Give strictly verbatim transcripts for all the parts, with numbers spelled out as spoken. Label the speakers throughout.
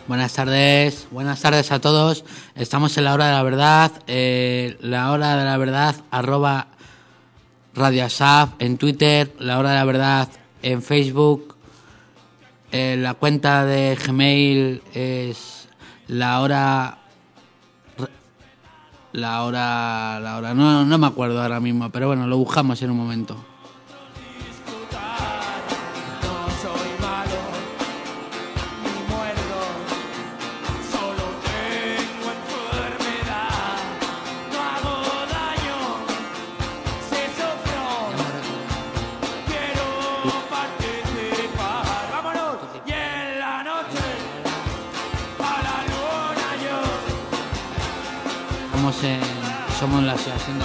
Speaker 1: Buenas tardes, buenas tardes a todos. Estamos en la hora de la verdad, eh, la hora de la verdad, arroba Radio Asaf en Twitter, la hora de la verdad en Facebook, eh, la cuenta de Gmail es la hora, la hora, la hora, no, no me acuerdo ahora mismo, pero bueno, lo buscamos en un momento. En, somos la asociación de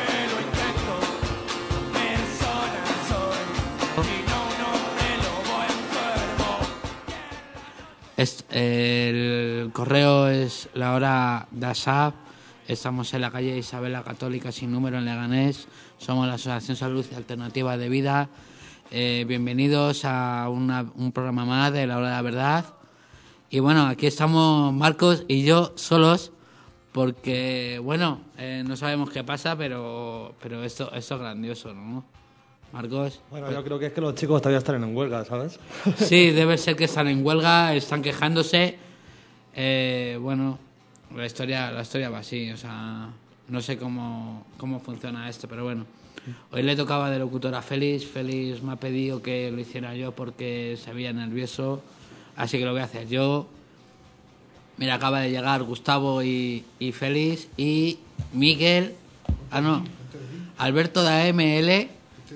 Speaker 1: es, el correo es la hora de Asaf. Estamos en la calle Isabel la Católica sin número en Leganés. Somos la Asociación Salud y Alternativa de Vida. Eh, bienvenidos a una, un programa más de la hora de la verdad. Y bueno, aquí estamos Marcos y yo solos. Porque, bueno, eh, no sabemos qué pasa, pero pero esto, esto es grandioso, ¿no? Marcos.
Speaker 2: Bueno, yo creo que es que los chicos todavía están en huelga, ¿sabes?
Speaker 1: Sí, debe ser que están en huelga, están quejándose. Eh, bueno, la historia la historia va así, o sea, no sé cómo, cómo funciona esto, pero bueno. Hoy le tocaba de locutor a Félix. Félix me ha pedido que lo hiciera yo porque se veía nervioso, así que lo voy a hacer yo. Mira, acaba de llegar Gustavo y, y Félix y Miguel, ah no, Alberto de A M L,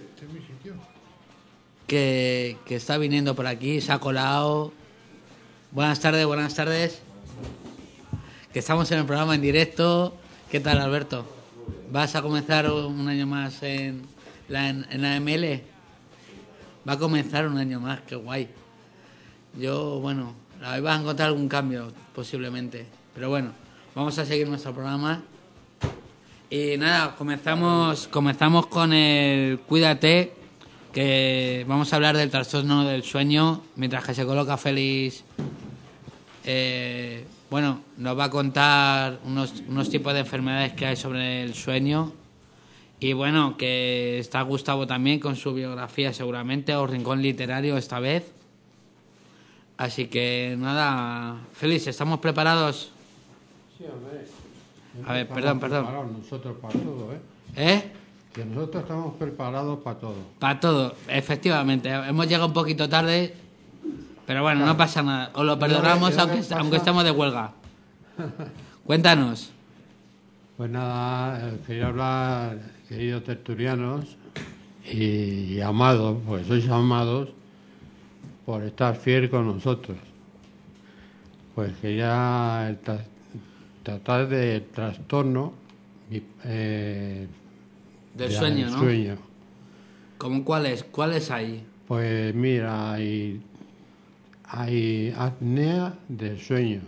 Speaker 1: que, que está viniendo por aquí, se ha colado. Buenas tardes, buenas tardes. Que estamos en el programa en directo. ¿Qué tal, Alberto? ¿Vas a comenzar un año más en la en, en A M L? Va a comenzar un año más, qué guay. Yo, bueno, ahí vas a encontrar algún cambio, posiblemente. Pero bueno, vamos a seguir nuestro programa. Y nada, comenzamos, comenzamos con el Cuídate, que vamos a hablar del trastorno del sueño, mientras que se coloca Félix. Eh, bueno, nos va a contar unos, unos tipos de enfermedades que hay sobre el sueño. Y bueno, que está Gustavo también con su biografía seguramente, o Rincón Literario esta vez. Así que nada, Félix, ¿estamos preparados?
Speaker 3: Sí, hombre.
Speaker 1: A ver, perdón, perdón.
Speaker 3: Nosotros para todo, ¿eh?
Speaker 1: ¿Eh?
Speaker 3: Que nosotros estamos preparados para todo.
Speaker 1: Para todo, efectivamente. Hemos llegado un poquito tarde, pero bueno, claro, no pasa nada. Os lo perdonamos,
Speaker 3: ¿Lo
Speaker 1: aunque, aunque estemos de huelga. Cuéntanos.
Speaker 3: Pues nada, quería hablar, queridos tertulianos y, y amados, pues sois amados por estar fiel con nosotros. Pues que ya el tra- tratar de trastorno eh,
Speaker 1: del
Speaker 3: de
Speaker 1: sueño, ¿no?
Speaker 3: sueño.
Speaker 1: ¿Cómo cuáles? ¿Cuáles hay?
Speaker 3: Pues mira, hay, hay apnea del sueño,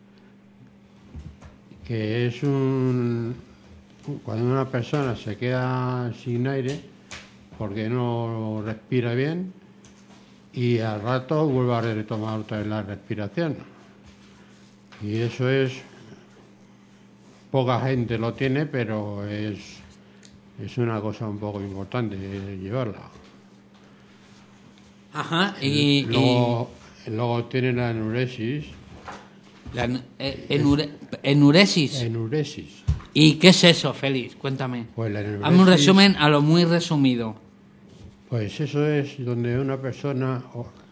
Speaker 3: que es un cuando una persona se queda sin aire porque no respira bien, y al rato vuelve a retomar otra vez la respiración. Y eso es, poca gente lo tiene, pero es, es una cosa un poco importante llevarla.
Speaker 1: Ajá, y...
Speaker 3: Luego, y... luego tiene la enuresis.
Speaker 1: La eh, enure, enuresis.
Speaker 3: Enuresis.
Speaker 1: ¿Y qué es eso, Félix? Cuéntame.
Speaker 3: Pues la enuresis,
Speaker 1: hazme un resumen a lo muy resumido.
Speaker 3: Pues eso es donde una persona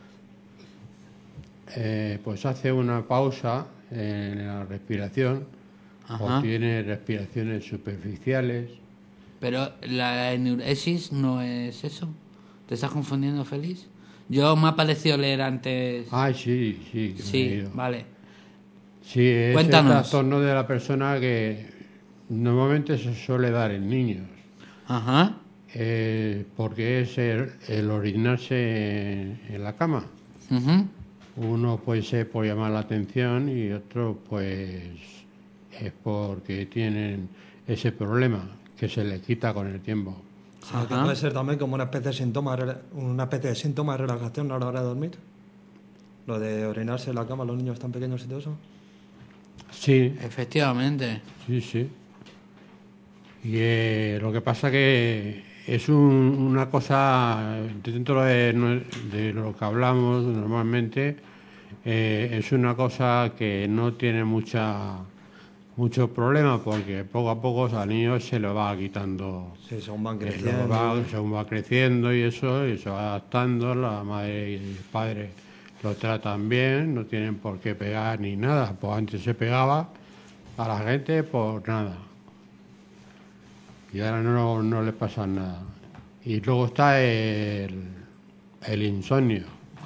Speaker 3: eh, pues hace una pausa en la respiración. Ajá. O tiene respiraciones superficiales.
Speaker 1: Pero la enuresis no es eso. ¿Te estás confundiendo, Félix? Yo me ha parecido leer antes...
Speaker 3: Ah, sí, sí. Que
Speaker 1: sí,
Speaker 3: me he ido.
Speaker 1: Vale.
Speaker 3: Sí, es
Speaker 1: Cuéntanos.
Speaker 3: El trastorno de la persona que normalmente se suele dar en niños.
Speaker 1: Ajá.
Speaker 3: Eh, porque es el, el orinarse en, en la cama.
Speaker 1: Uh-huh.
Speaker 3: Uno puede ser por llamar la atención y otro pues es porque tienen ese problema que se les quita con el tiempo.
Speaker 2: O sea, que puede ser también como una especie de síntoma, una especie de síntoma de relajación a la hora de dormir. Lo de orinarse en la cama, los niños tan pequeños y todo eso.
Speaker 3: Sí,
Speaker 1: Efectivamente.
Speaker 3: sí, sí. Y eh, lo que pasa que es un- una cosa, dentro de, nue- de lo que hablamos normalmente, eh, es una cosa que no tiene mucha mucho problema porque poco a poco al niño se le va quitando,
Speaker 2: Sí, según van
Speaker 3: eh, lo
Speaker 2: creciendo.
Speaker 3: va, según va creciendo y eso, y se va adaptando, la madre y el padre lo tratan bien, no tienen por qué pegar ni nada, pues antes se pegaba a la gente por nada. Y ahora no, no le pasa nada. Y luego está el, el insomnio.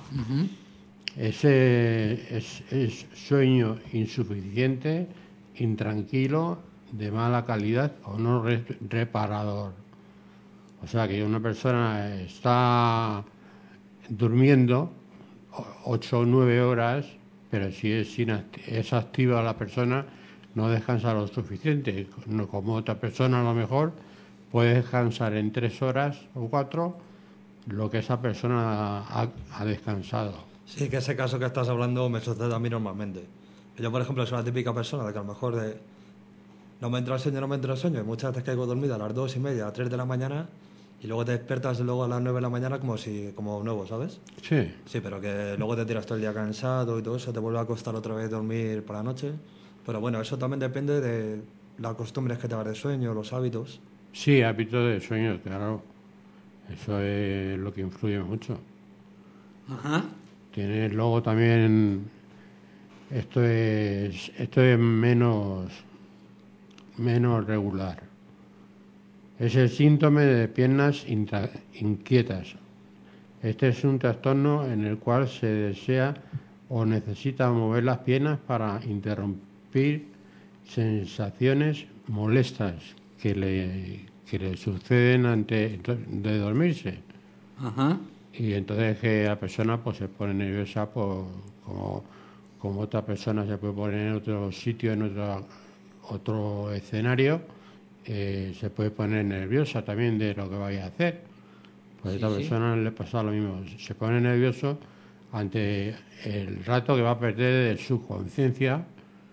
Speaker 3: Ese es, es sueño insuficiente, intranquilo, de mala calidad o no re- reparador. O sea que una persona está durmiendo o- ocho o nueve horas, pero si es, inact- es activa la persona, no descansa lo suficiente. No como otra persona a lo mejor puede descansar en tres horas o cuatro lo que esa persona ha, ha descansado.
Speaker 2: Sí, que ese caso que estás hablando me sucede a mí normalmente. Yo, por ejemplo, soy la típica persona de que a lo mejor de, no me entra el sueño, no me entra el sueño, y muchas veces caigo dormida a las dos y media, a las tres de la mañana, y luego te despiertas luego a las nueve de la mañana como si como nuevo, ¿sabes?
Speaker 3: Sí,
Speaker 2: Sí, pero que luego te tiras todo el día cansado y todo eso, te vuelve a costar otra vez dormir por la noche. Pero bueno, eso también depende de las costumbres que te hagas de sueño, los hábitos.
Speaker 3: sí, hábito de sueño, claro. Eso es lo que influye mucho.
Speaker 1: Ajá.
Speaker 3: Tienes luego también, esto es, esto es menos, menos regular. Es el síntoma de piernas intra- inquietas. Este es un trastorno en el cual se desea o necesita mover las piernas para interrumpir sensaciones molestas que le, que le suceden antes de dormirse.
Speaker 1: Ajá.
Speaker 3: Y entonces que la persona pues se pone nerviosa por, como, como otra persona se puede poner en otro sitio, en otro, otro escenario, eh, se puede poner nerviosa también de lo que vaya a hacer. Pues a
Speaker 1: Sí,
Speaker 3: esta
Speaker 1: sí.
Speaker 3: persona le pasa lo mismo, se pone nervioso ante el rato que va a perder de su conciencia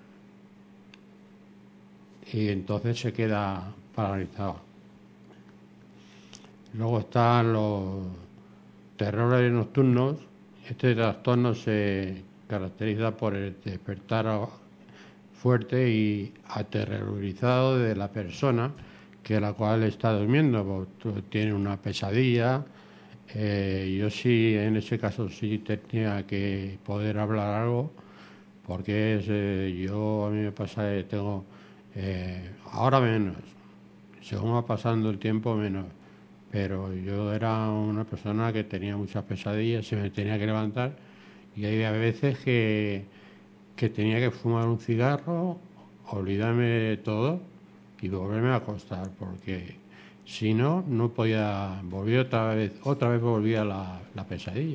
Speaker 3: y entonces se queda paralizado. Luego están los terrores nocturnos. Este trastorno se caracteriza por el despertar a- fuerte y aterrorizado de la persona que la cual está durmiendo. Pues, tú- tiene una pesadilla. Eh, yo sí, en ese caso sí tenía que poder hablar algo, porque es, eh, yo a mí me pasa que tengo, eh, ahora menos, según va pasando el tiempo menos, pero yo era una persona que tenía muchas pesadillas, se me tenía que levantar y había veces que, que tenía que fumar un cigarro, olvidarme de todo y volverme a acostar, porque si no, no podía volver otra vez, otra vez volvía la, la pesadilla.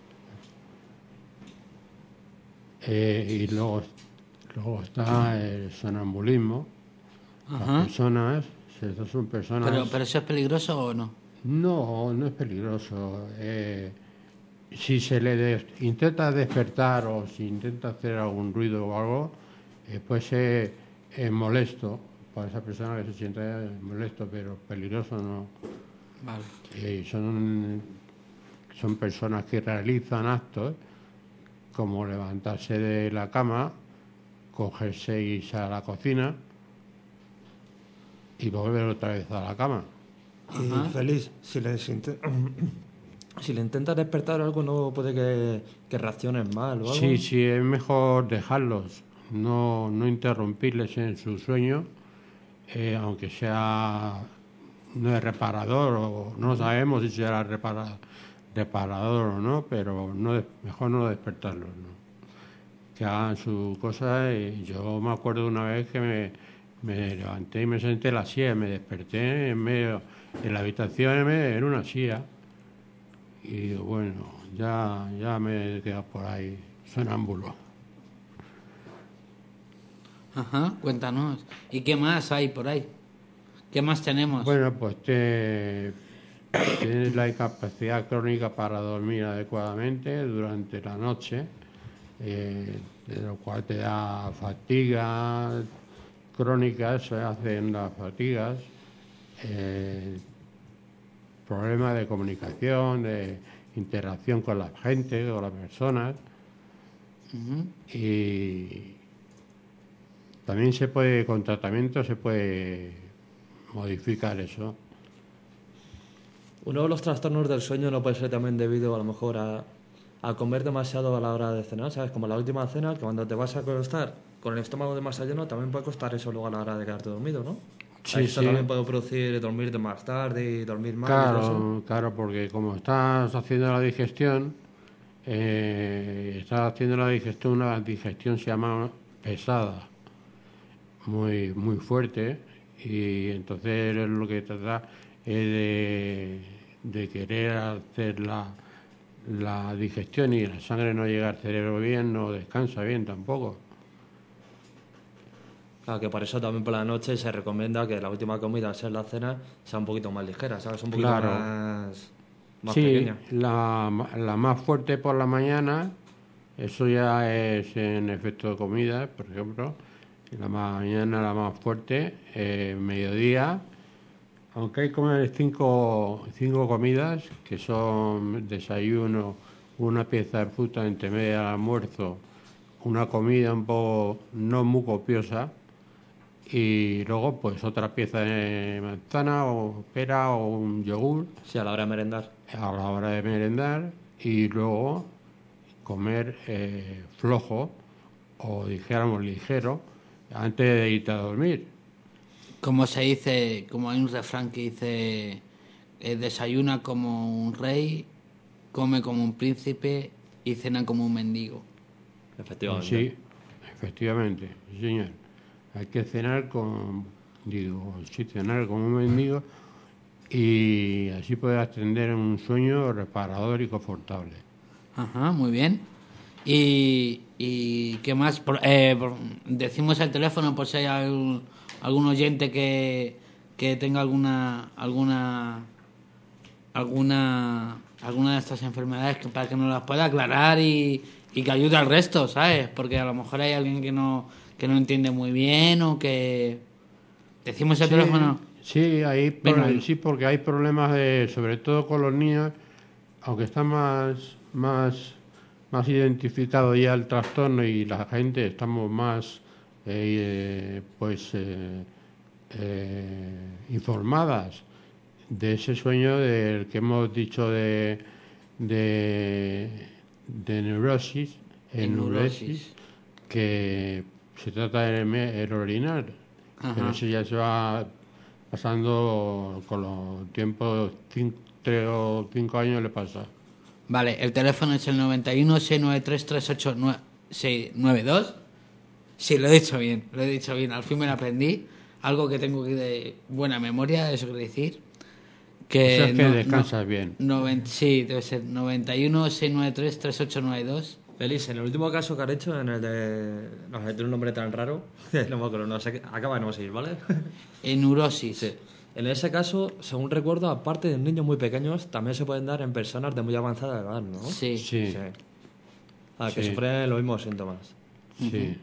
Speaker 3: Eh, y luego, luego está el sonambulismo. Las
Speaker 1: Ajá.
Speaker 3: personas, estas son personas...
Speaker 1: Pero, pero ¿eso es peligroso o no?
Speaker 3: No, no es peligroso. Eh, si se le des- intenta despertar o si intenta hacer algún ruido o algo, eh, puede ser eh, molesto para esa persona que se siente molesto, pero peligroso no.
Speaker 1: Vale.
Speaker 3: Eh, son, son personas que realizan actos como levantarse de la cama, cogerse y irse a la cocina y volver otra vez a la cama.
Speaker 2: Y
Speaker 1: Ajá.
Speaker 2: feliz, si les inte- si le intentas despertar algo, no puede que, que reaccionen mal o algo.
Speaker 3: Sí, sí, es mejor dejarlos, no, no interrumpirles en su sueño, eh, aunque sea no es reparador o no sabemos si será repara- reparador o no, pero no des- mejor no despertarlos, ¿no? Que hagan su cosa. Y yo me acuerdo una vez que me, me levanté y me senté en la silla, me desperté en medio en la habitación en, medio- en una silla y digo, bueno, ya, ya me he quedado por ahí sonámbulo.
Speaker 1: Ajá. Cuéntanos. ¿Y qué más hay por ahí? ¿Qué más tenemos?
Speaker 3: Bueno, pues te, tienes la incapacidad crónica para dormir adecuadamente durante la noche. eh, de lo cual te da fatiga crónicas, se hacen las fatigas, eh, problemas de comunicación, de interacción con la gente, con las personas.
Speaker 1: Ujú.
Speaker 3: Y también se puede, con tratamiento se puede modificar eso.
Speaker 2: Uno de los trastornos del sueño no puede ser también debido a lo mejor a, a comer demasiado a la hora de cenar, ¿sabes? Como la última cena, que cuando te vas a acostar con el estómago demasiado lleno, también puede costar eso luego a la hora de quedarte dormido, ¿no?
Speaker 3: Sí,
Speaker 2: Esto
Speaker 3: sí.
Speaker 2: también puede producir dormirte más tarde y dormir mal. y todo eso.
Speaker 3: Claro, claro, porque como estás haciendo la digestión, eh, estás haciendo la digestión, una digestión se llama pesada, muy, muy fuerte, y entonces lo que trata es de, de querer hacer la, la digestión y la sangre no llega al cerebro bien, no descansa bien tampoco.
Speaker 2: Claro, que por eso también por la noche se recomienda que la última comida, al ser la cena, sea un poquito más ligera, ¿sabes? Un poquito
Speaker 3: Claro.
Speaker 2: más, más
Speaker 3: Sí,
Speaker 2: pequeña.
Speaker 3: la, la más fuerte por la mañana, eso ya es en efecto de comida, por ejemplo. La mañana la más fuerte, eh, mediodía, aunque hay que comer cinco, cinco comidas, que son desayuno, una pieza de fruta entre media del almuerzo, una comida un poco no muy copiosa, y luego pues otra pieza de manzana o pera o un yogur
Speaker 2: Sí, a la hora de merendar.
Speaker 3: a la hora de merendar, y luego comer eh, flojo o dijéramos ligero antes de irte a dormir.
Speaker 1: Como se dice, como hay un refrán que dice, eh, desayuna como un rey, come como un príncipe y cena como un mendigo.
Speaker 2: Efectivamente.
Speaker 3: Sí, efectivamente, sí, señor. Hay que cenar con, digo, sí, cenar como un mendigo, y así puedes tener un sueño reparador y confortable.
Speaker 1: Ajá, muy bien. ¿Y, y qué más? Por- eh, por- decimos el teléfono por si hay algún, algún oyente que, que tenga alguna alguna alguna alguna de estas enfermedades que, para que nos las pueda aclarar y, y que ayude al resto, ¿sabes? Porque a lo mejor hay alguien que no que no entiende muy bien o que decimos el
Speaker 3: Sí,
Speaker 1: teléfono.
Speaker 3: sí, hay pro-
Speaker 1: Venga.
Speaker 3: sí, porque hay problemas de, sobre todo con los niños, aunque está más, más, más identificado ya el trastorno y la gente estamos más, eh, pues, eh, eh, informadas de ese sueño del que hemos dicho de, de, de neurosis,
Speaker 1: Enurosis.
Speaker 3: enuresis, que se trata de me- el orinar,
Speaker 1: Ajá.
Speaker 3: pero eso ya se va pasando con los tiempos, cin- tres o cinco años le pasa.
Speaker 1: Vale, el teléfono es el noventa y uno seiscientos noventa y tres treinta y ocho noventa y dos. Sí, lo he dicho bien, lo he dicho bien. Al fin me lo aprendí. Algo que tengo que de buena memoria, eso quiere decir. Que
Speaker 3: Eso es que
Speaker 1: no,
Speaker 3: descansas
Speaker 1: no,
Speaker 3: bien.
Speaker 1: noven- sí, debe ser noventa y uno seiscientos noventa y tres treinta y ocho noventa y dos.
Speaker 2: Feliz, en el último caso que has hecho, en el de... No sé, tiene un nombre tan raro, no me acuerdo, no sé, qué- acaba de no seguir, ¿vale?
Speaker 1: Enurosis.
Speaker 2: Sí. En ese caso, según recuerdo, aparte de niños muy pequeños, también se pueden dar en personas de muy avanzada edad, ¿no?
Speaker 1: Sí.
Speaker 3: Sí,
Speaker 2: Sí. Ah, que
Speaker 3: Sí.
Speaker 2: sufren los mismos síntomas.
Speaker 3: sí.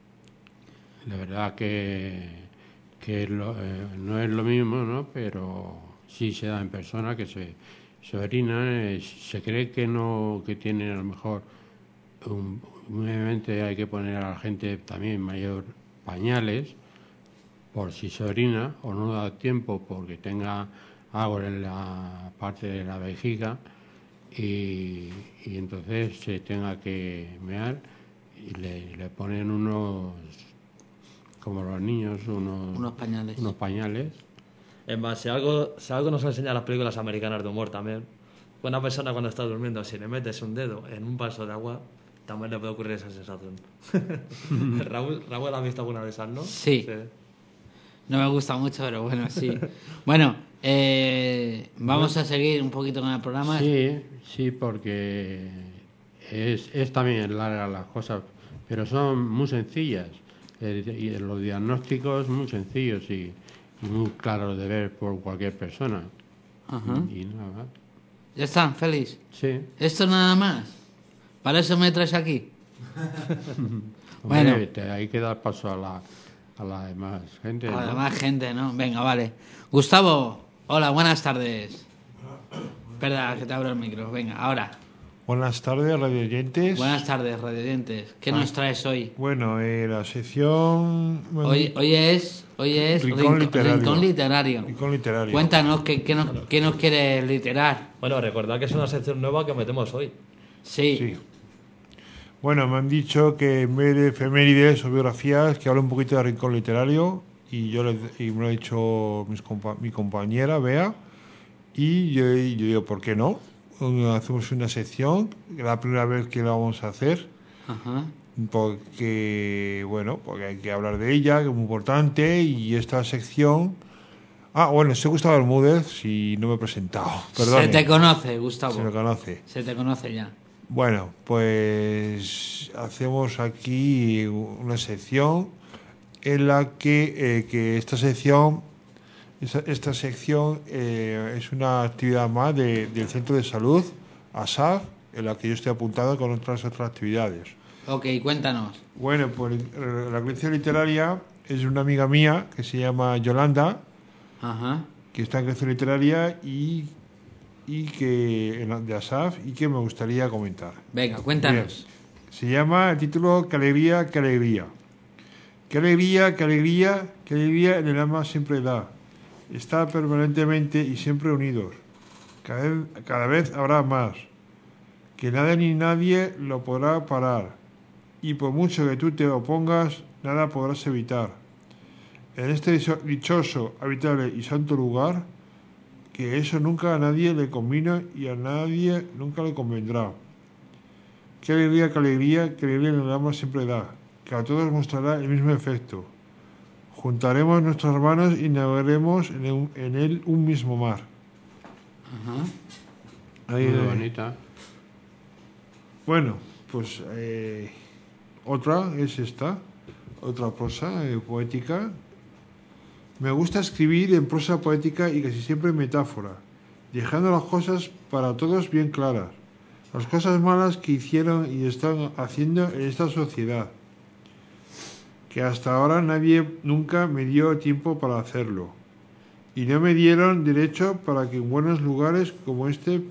Speaker 3: La verdad que, que lo- eh, no es lo mismo, ¿no? Pero sí se da en personas que se, se orinan, eh, se cree que no, que tienen a lo mejor, un- obviamente hay que poner a la gente también mayor pañales por si se orina o no da tiempo porque tenga agua en la parte de la vejiga, y, y entonces se tenga que mear y le, le ponen unos, como los niños, unos,
Speaker 1: Unos pañales.
Speaker 3: unos pañales.
Speaker 2: Es más, si algo, si algo nos enseñan las películas americanas de humor también, una persona cuando está durmiendo, si le metes un dedo en un vaso de agua, también le puede ocurrir esa sensación. Raúl, Raúl ha visto alguna de esas, ¿no?
Speaker 1: Sí. No me gusta mucho, pero bueno, sí. Bueno, eh, vamos a seguir un poquito con el programa.
Speaker 3: Sí, sí, porque es, es también larga las cosas, pero son muy sencillas. Eh, y los diagnósticos muy sencillos y, y muy claros de ver por cualquier persona.
Speaker 1: Ajá.
Speaker 3: Y nada más.
Speaker 1: Ya está, feliz.
Speaker 3: Sí,
Speaker 1: Esto nada más. Para eso me traes aquí. Bueno.
Speaker 3: Hombre, te- hay que dar paso a la, a la demás gente. ¿no?
Speaker 1: Además, gente, ¿no? Venga, vale. Gustavo, hola, buenas tardes. Espera, que te abro el micro. Venga, ahora.
Speaker 4: Buenas tardes, radio oyentes.
Speaker 1: Buenas tardes, radiodientes. ¿Qué
Speaker 4: Ah.
Speaker 1: nos traes hoy?
Speaker 4: Bueno, eh, la sección...
Speaker 1: Hoy, hoy es, hoy es
Speaker 4: Rincón
Speaker 1: Rinco-
Speaker 4: literario.
Speaker 1: Rincón literario.
Speaker 4: Rincón literario.
Speaker 1: Cuéntanos, ¿qué, qué nos, qué nos quieres literar?
Speaker 2: Bueno, recordad que es una sección nueva que metemos hoy.
Speaker 1: Sí.
Speaker 4: Sí. Bueno, me han dicho que en vez de efemérides o biografías, que hable un poquito de Rincón literario, y yo les- y me lo ha dicho mis compa- mi compañera, Bea, y yo, y yo digo, ¿por qué no? Hacemos una sección, que es la primera vez que la vamos a hacer,
Speaker 1: Ajá.
Speaker 4: porque, bueno, porque hay que hablar de ella, que es muy importante, y esta sección... Ah, bueno, soy Gustavo Bermúdez, si no me he presentado, perdón.
Speaker 1: Se te conoce, Gustavo.
Speaker 4: Se me conoce.
Speaker 1: Se te conoce ya.
Speaker 4: Bueno, pues hacemos aquí una sección en la que, eh, que esta sección, esta, esta sección eh, es una actividad más de- del Centro de Salud, A S A F, en la que yo estoy apuntado con otras otras actividades.
Speaker 1: Ok, cuéntanos.
Speaker 4: Bueno, pues eh, la colección literaria es una amiga mía que se llama Yolanda,
Speaker 1: Ajá.
Speaker 4: que está en colección literaria y, y que en la- de A S A F y que me gustaría comentar.
Speaker 1: Venga, cuéntanos.
Speaker 4: Bien. Se llama el título Qué alegría, qué alegría. Qué alegría, qué alegría, qué alegría en el alma siempre da. Está permanentemente y siempre unidos. Cada vez, cada vez habrá más. Que nada ni nadie lo podrá parar. Y por mucho que tú te opongas, nada podrás evitar. En este dicho- dichoso, habitable y santo lugar, que eso nunca a nadie le convino y a nadie nunca le convendrá. Qué alegría, qué alegría, qué alegría en el alma siempre da, que a todos mostrará el mismo efecto. Juntaremos nuestras manos y navegaremos en, un- en él un mismo mar.
Speaker 1: Ajá.
Speaker 4: Ahí,
Speaker 3: Muy
Speaker 4: eh,
Speaker 3: bonita.
Speaker 4: Bueno, pues eh, otra es esta, otra prosa eh, poética. Me gusta escribir en prosa poética y casi siempre en metáfora, dejando las cosas para todos bien claras, las cosas malas que hicieron y están haciendo en esta sociedad, que hasta ahora nadie nunca me dio tiempo para hacerlo, y no me dieron derecho para que en buenos lugares como este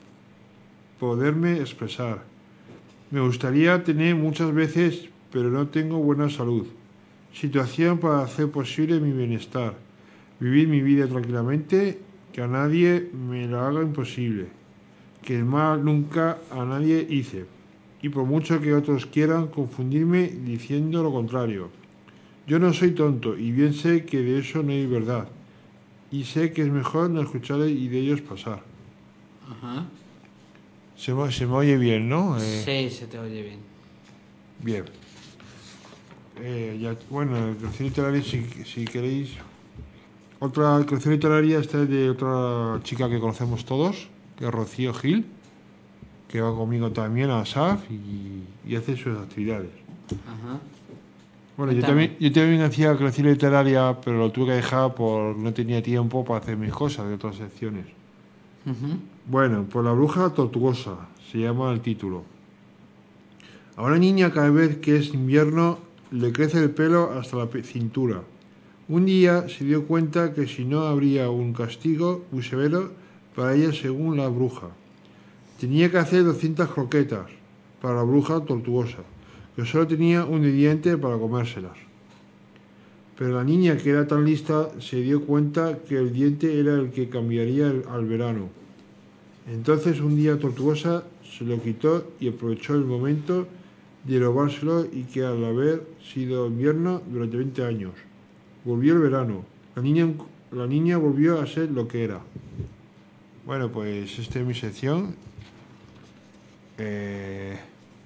Speaker 4: poderme expresar. Me gustaría tener muchas veces, pero no tengo buena salud. Situación para hacer posible mi bienestar. Vivir mi vida tranquilamente, que a nadie me la haga imposible. Que el mal nunca a nadie hice. Y por mucho que otros quieran confundirme diciendo lo contrario. Yo no soy tonto y bien sé que de eso no hay verdad. Y sé que es mejor no escucharle y de ellos pasar.
Speaker 1: Ajá.
Speaker 4: Se me, se me oye bien, ¿no? Eh,
Speaker 1: Sí, se te oye bien.
Speaker 4: Bien. Eh, ya, bueno, la colección literaria, si, si queréis. Otra colección literaria, esta es de otra chica que conocemos todos, que es Rocío Gil, que va conmigo también a S A F y, y hace sus actividades.
Speaker 1: Ajá.
Speaker 4: Bueno, yo
Speaker 1: Cuéntame.
Speaker 4: también, yo también hacía colección literaria, pero lo tuve que dejar porque no tenía tiempo para hacer mis cosas de otras secciones.
Speaker 1: Ujú.
Speaker 4: Bueno, pues La bruja tortuosa, se llama el título. A una niña cada vez que es invierno le crece el pelo hasta la pe- cintura. Un día se dio cuenta que si no habría un castigo muy severo para ella según la bruja. Tenía que hacer doscientas croquetas para la bruja tortuosa, que solo tenía un diente para comérselas. Pero la niña, que era tan lista, se dio cuenta que el diente era el que cambiaría el- al verano. Entonces un día Tortuosa se lo quitó y aprovechó el momento de robárselo, y que al haber sido invierno durante veinte años, volvió el verano. La niña, la niña volvió a ser lo que era. Bueno, pues esta es mi sección. Eh,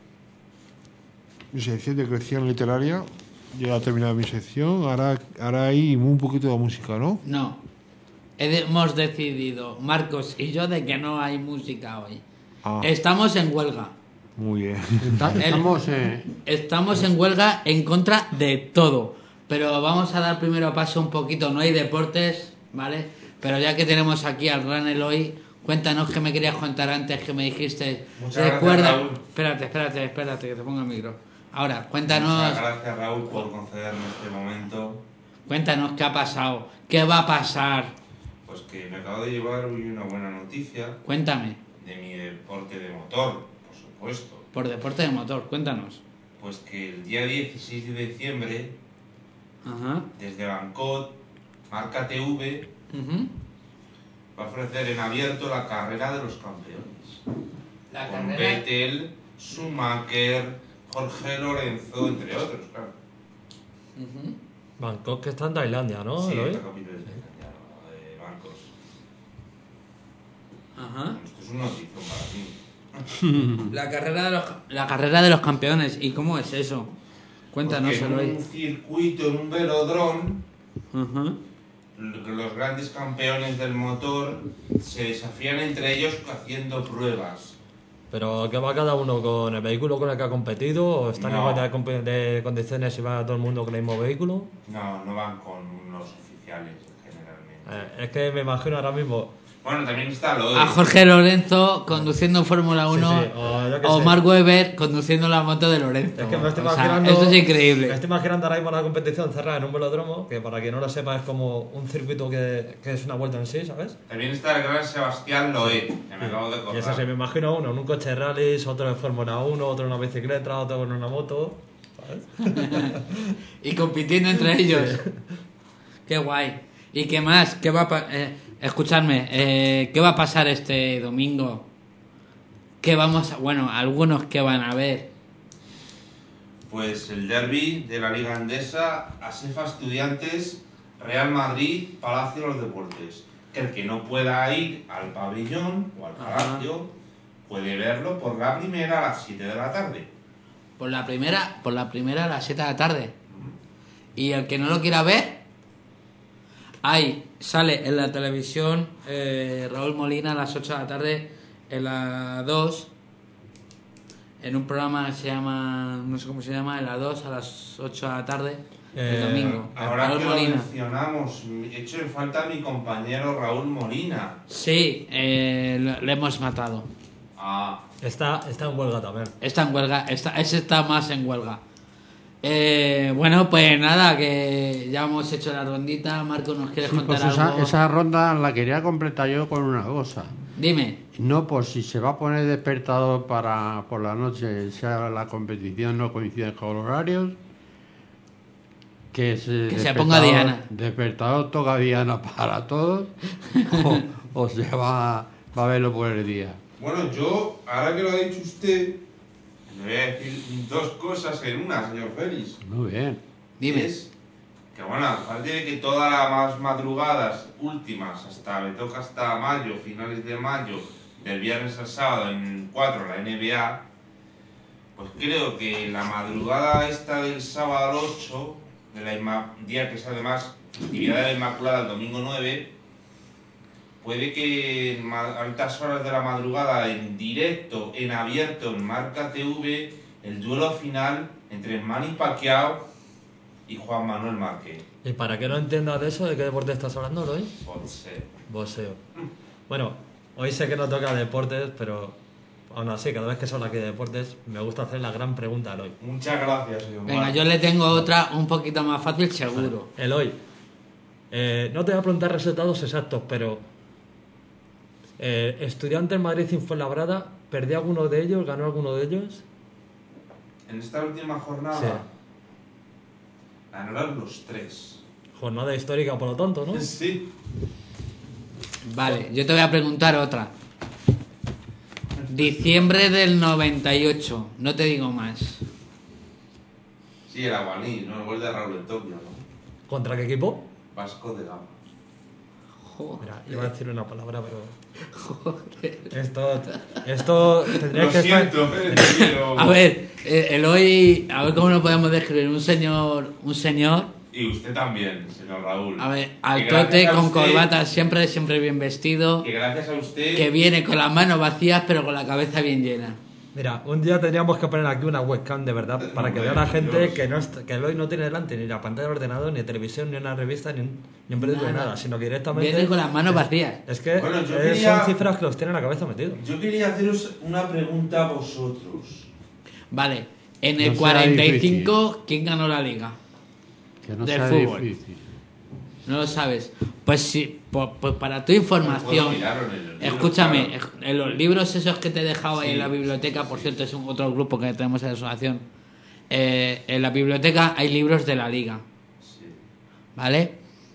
Speaker 4: mi sección de creación literaria. Ya ha terminado mi sección. Ahora, ahora hay un poquito de música, ¿no?
Speaker 1: No. He de- hemos decidido, Marcos y yo, de que no hay música hoy.
Speaker 4: Ah,
Speaker 1: Estamos en huelga.
Speaker 4: muy bien.
Speaker 3: Está- Estamos eh,
Speaker 1: Estamos en huelga en contra de todo. Pero vamos a dar primero paso un poquito. No hay deportes, ¿vale? Pero ya que tenemos aquí al gran Eloy, Cuéntanos qué me querías contar antes, que me dijiste.
Speaker 5: Muchas
Speaker 1: Recuerda.
Speaker 5: gracias, Raúl.
Speaker 1: Espérate, espérate, espérate, que te ponga el micro. Ahora, cuéntanos.
Speaker 5: Muchas gracias, Raúl, por concederme este momento.
Speaker 1: Cuéntanos qué ha pasado. ¿Qué va a pasar?
Speaker 5: Pues que me acabo de llevar hoy una buena noticia
Speaker 1: Cuéntame.
Speaker 5: de mi deporte de motor, por supuesto.
Speaker 1: Por deporte de motor, cuéntanos.
Speaker 5: Pues que el día dieciséis de diciembre,
Speaker 1: Ajá.
Speaker 5: desde Bangkok, Marca T V
Speaker 1: Ujú.
Speaker 5: va a ofrecer en abierto la carrera de los campeones.
Speaker 1: La
Speaker 5: Con
Speaker 1: carrera.
Speaker 5: Vettel, Schumacher, Jorge Lorenzo, entre otros, claro.
Speaker 1: Ujú.
Speaker 2: Bangkok, que está en Tailandia, ¿no?
Speaker 5: Sí,
Speaker 2: Eloy?
Speaker 5: este capítulo es de Marcos.
Speaker 1: Ajá.
Speaker 5: Esto es un notición para mí.
Speaker 1: La carrera de los la carrera de los campeones. ¿Y cómo es eso? Cuéntanos,
Speaker 5: Porque en
Speaker 1: Eloy.
Speaker 5: un circuito, en un velodrome,
Speaker 1: Ajá.
Speaker 5: los grandes campeones del motor se desafían entre ellos haciendo pruebas.
Speaker 2: ¿Pero qué va cada uno con el vehículo con el que ha competido? ¿O están
Speaker 5: No.
Speaker 2: igual de, comp- de condiciones y va todo el mundo con el mismo vehículo?
Speaker 5: No, no van con los oficiales generalmente.
Speaker 2: Eh, es que me imagino ahora mismo...
Speaker 5: Bueno, también está lo
Speaker 1: A Jorge Lorenzo conduciendo Fórmula uno
Speaker 2: Sí, sí, o yo qué
Speaker 1: o
Speaker 2: sé.
Speaker 1: Mark Webber conduciendo la moto de Lorenzo.
Speaker 2: Es que me estoy
Speaker 1: O sea,
Speaker 2: imaginando...
Speaker 1: esto es
Speaker 2: Me
Speaker 1: increíble.
Speaker 2: estoy imaginando ahora mismo la competición cerrada en un velódromo, que para quien no lo sepa es como un circuito que, que es una vuelta en sí, ¿sabes?
Speaker 5: También está el gran Sebastián Loeb, que me acabo de
Speaker 2: Y
Speaker 5: acordar.
Speaker 2: eso sí, me imagino uno en un coche de rallies, otro en Fórmula uno, otro en una bicicleta, otro en una moto, ¿sabes?
Speaker 1: Y compitiendo entre ellos. Qué guay. ¿Y qué más? ¿Qué va a pa- eh, escuchadme, eh, ¿qué va a pasar este domingo? ¿Qué vamos a... Bueno, algunos que van a ver.
Speaker 5: Pues el derbi de la Liga Endesa, Asefa Estudiantes, Real Madrid, Palacio de los Deportes. Que el que no pueda ir al pabellón o al palacio puede verlo por la primera a las siete de la tarde.
Speaker 1: Por la primera, por la primera a las siete de la tarde. Y el que no lo quiera ver, ahí sale en la televisión eh, Raúl Molina a las ocho de la tarde, en la dos, en un programa que se llama, no sé cómo se llama, en la dos a las ocho de la tarde, el
Speaker 2: Eh,
Speaker 1: domingo.
Speaker 5: Ahora
Speaker 1: Raúl
Speaker 5: que lo
Speaker 1: Molina.
Speaker 5: mencionamos, he hecho en falta a mi compañero Raúl Molina.
Speaker 1: Sí, eh, lo- le hemos matado.
Speaker 5: Ah,
Speaker 2: Está, está en huelga también.
Speaker 1: Está en huelga, está, ese está más en huelga. Eh, bueno, pues nada, que ya hemos hecho la rondita. Marco, ¿nos quieres
Speaker 3: Sí,
Speaker 1: contar
Speaker 3: pues esa,
Speaker 1: algo?
Speaker 3: esa ronda la quería completar yo con una cosa.
Speaker 1: Dime.
Speaker 3: No, por si se va a poner despertador para por la noche, sea la competición no coincide con los horarios, que se,
Speaker 1: Que se ponga Diana.
Speaker 3: Despertador toca Diana para todos, o, o se va, va a verlo por el día.
Speaker 5: bueno, yo, ahora que lo ha dicho usted, le voy a decir dos cosas en una, señor Félix.
Speaker 3: Muy bien.
Speaker 1: Dime.
Speaker 5: Es que bueno, aparte de que todas las madrugadas últimas, hasta me toca hasta mayo, finales de mayo, del viernes al sábado en cuatro la N B A, pues creo que la madrugada esta del sábado al ocho, de la inma- día que es además actividad de la Inmaculada el domingo nueve, puede que en ma- altas horas de la madrugada, en directo, en abierto, en Marca T V, el duelo final entre Manny Pacquiao y Juan Manuel Márquez.
Speaker 2: Y para que no entiendas de eso, ¿de qué deporte estás hablando hoy?
Speaker 5: Boxeo.
Speaker 2: Boxeo. Bueno, hoy sé que no toca deportes, pero aún así, cada vez que se habla aquí de deportes, me gusta hacer la gran pregunta a Eloy.
Speaker 5: Muchas gracias, señor
Speaker 1: Venga,
Speaker 5: Márquez.
Speaker 1: yo le tengo otra un poquito más fácil, seguro.
Speaker 2: Eloy, eh, no te voy a preguntar resultados exactos, pero eh, Estudiantes Madrid y Fuenlabrada, ¿perdió alguno de ellos? ¿Ganó alguno de ellos?
Speaker 5: En esta última jornada
Speaker 2: Sí.
Speaker 5: ganaron los tres.
Speaker 2: Jornada histórica, por lo tanto, ¿no?
Speaker 5: Sí.
Speaker 1: Vale, yo te voy a preguntar otra. Diciembre del noventa y ocho, no te digo más.
Speaker 5: Sí, el Aguaní, ¿no? El gol de Raúl en Tokio, ¿no?
Speaker 2: ¿Contra qué equipo?
Speaker 5: Vasco de Gama.
Speaker 1: Joder.
Speaker 2: Mira, iba a decir una palabra, pero... Esto, esto tendría
Speaker 5: Lo
Speaker 2: que estar...
Speaker 5: siento, eh, pero...
Speaker 1: A ver, eh, Eloy, a ver cómo lo podemos describir. Un señor, un señor,
Speaker 5: Y usted también, señor Raúl.
Speaker 1: a ver,
Speaker 5: Que
Speaker 1: altote,
Speaker 5: gracias a
Speaker 1: con
Speaker 5: usted-
Speaker 1: corbata, siempre, siempre bien vestido,
Speaker 5: Que gracias a usted...
Speaker 1: que viene con las manos vacías pero con la cabeza bien llena.
Speaker 2: Mira, un día tendríamos que poner aquí una webcam de verdad para que vea la gente
Speaker 5: Dios.
Speaker 2: que no est- que hoy no tiene delante ni la pantalla de ordenador, ni televisión, ni una revista, ni un, ni un periódico, ni
Speaker 1: Nada.
Speaker 2: nada, sino que directamente...
Speaker 1: Viene con las manos vacías.
Speaker 2: Es que
Speaker 5: Bueno, yo
Speaker 2: eh,
Speaker 5: quería-
Speaker 2: son cifras que los tienen en la cabeza metidos.
Speaker 5: Yo quería haceros una pregunta a vosotros.
Speaker 1: Vale, en
Speaker 3: No
Speaker 1: el
Speaker 3: sea
Speaker 1: cuarenta y cinco,
Speaker 3: difícil.
Speaker 1: ¿quién ganó la liga?
Speaker 3: Que no
Speaker 1: Del
Speaker 3: sea
Speaker 1: fútbol.
Speaker 3: difícil.
Speaker 1: No lo sabes. Pues sí, pues, pues para tu
Speaker 5: Puedo
Speaker 1: información,
Speaker 5: mirarlo en el libro,
Speaker 1: escúchame,
Speaker 5: claro.
Speaker 1: en los libros esos que te he dejado ahí
Speaker 5: Sí,
Speaker 1: en la biblioteca, por
Speaker 5: sí.
Speaker 1: cierto, es un otro grupo que tenemos en la asociación. Eh, en la biblioteca hay libros de la liga,
Speaker 5: Sí.
Speaker 1: ¿vale?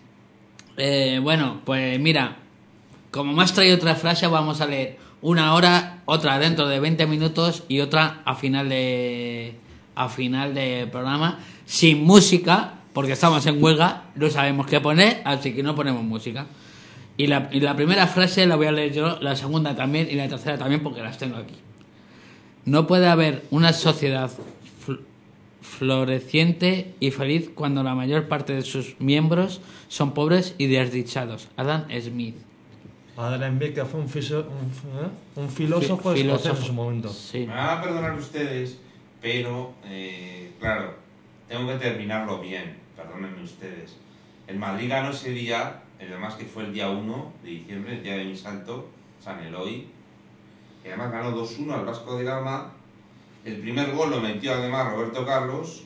Speaker 1: Eh, bueno, pues mira, como me has traído otra frase, vamos a leer una hora, otra dentro de veinte minutos y otra a final de a final de programa, sin música, porque estamos en huelga, no sabemos qué poner, así que no ponemos música. Y la, y la primera frase la voy a leer yo, la segunda también y la tercera también porque las tengo aquí. No puede haber una sociedad fl- floreciente y feliz cuando la mayor parte de sus miembros son pobres y desdichados. Adam Smith.
Speaker 2: Adam Smith, que fue un, fisio- un, ¿eh? un filósofo
Speaker 1: Fi-
Speaker 2: escocés en su momento.
Speaker 1: Sí.
Speaker 5: Me van a perdonar ustedes, pero, eh, claro, tengo que terminarlo bien, perdónenme ustedes. El Madrid ganó ese día, además que fue el día uno de diciembre, el día de mi santo, San Eloy, y además ganó dos uno al Vasco de Gama. El primer gol lo metió además Roberto Carlos,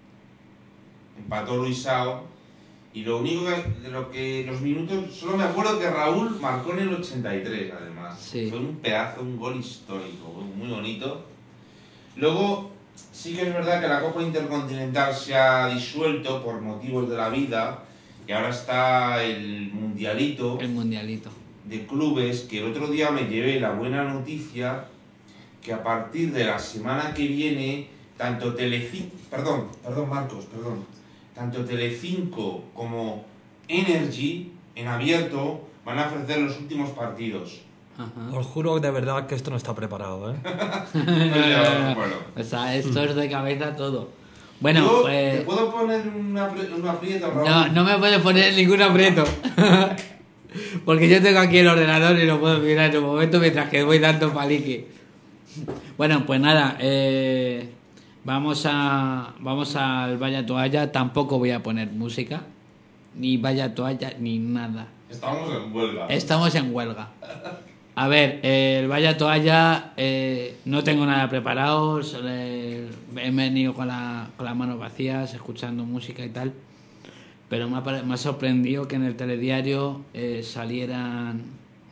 Speaker 5: empató Luisao, y lo único que, de lo que los minutos, solo me acuerdo que Raúl marcó en el ochenta y tres además.
Speaker 1: Sí.
Speaker 5: Fue un pedazo, un gol histórico, muy bonito. Luego, sí que es verdad que la Copa Intercontinental se ha disuelto por motivos de la vida y ahora está el Mundialito
Speaker 1: El mundialito.
Speaker 5: de clubes, que el otro día me llevé la buena noticia que a partir de la semana que viene, tanto Telecinco, perdón, perdón Marcos, perdón, tanto Telecinco como Energy en abierto van a ofrecer los últimos partidos.
Speaker 1: Ajá.
Speaker 2: Os juro de verdad que esto no está preparado, ¿eh?
Speaker 5: Bueno,
Speaker 1: O sea, esto es de cabeza todo. Bueno,
Speaker 5: Yo,
Speaker 1: pues...
Speaker 5: ¿te puedo poner una, apri- una aprieta, Raúl?
Speaker 1: No, no me puedes poner ningún aprieto. Porque yo tengo aquí el ordenador y lo puedo mirar en un momento mientras que voy dando palique. Bueno, pues nada, eh, vamos a vamos al Vaya Toalla. Tampoco voy a poner música, ni Vaya Toalla, ni nada.
Speaker 5: Estamos en huelga.
Speaker 1: Estamos en huelga. A ver, eh, el Vaya Toalla, eh, no tengo nada preparado, solo he he venido con, la, con las manos vacías, escuchando música y tal. Pero me ha, pare- me ha sorprendido que en el telediario eh, salieran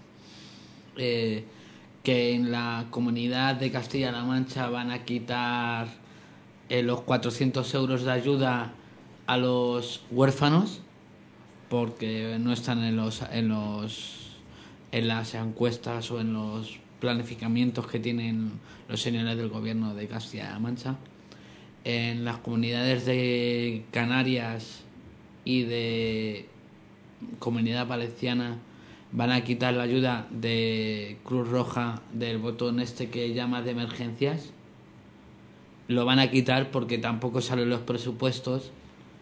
Speaker 1: eh, que en la comunidad de Castilla-La Mancha van a quitar eh, los cuatrocientos euros de ayuda a los huérfanos porque no están en los en los en las encuestas o en los planificamientos que tienen los señores del gobierno de Castilla-La Mancha. En las comunidades de Canarias y de Comunidad Valenciana van a quitar la ayuda de Cruz Roja del botón este que llama de emergencias. Lo van a quitar porque tampoco salen los presupuestos.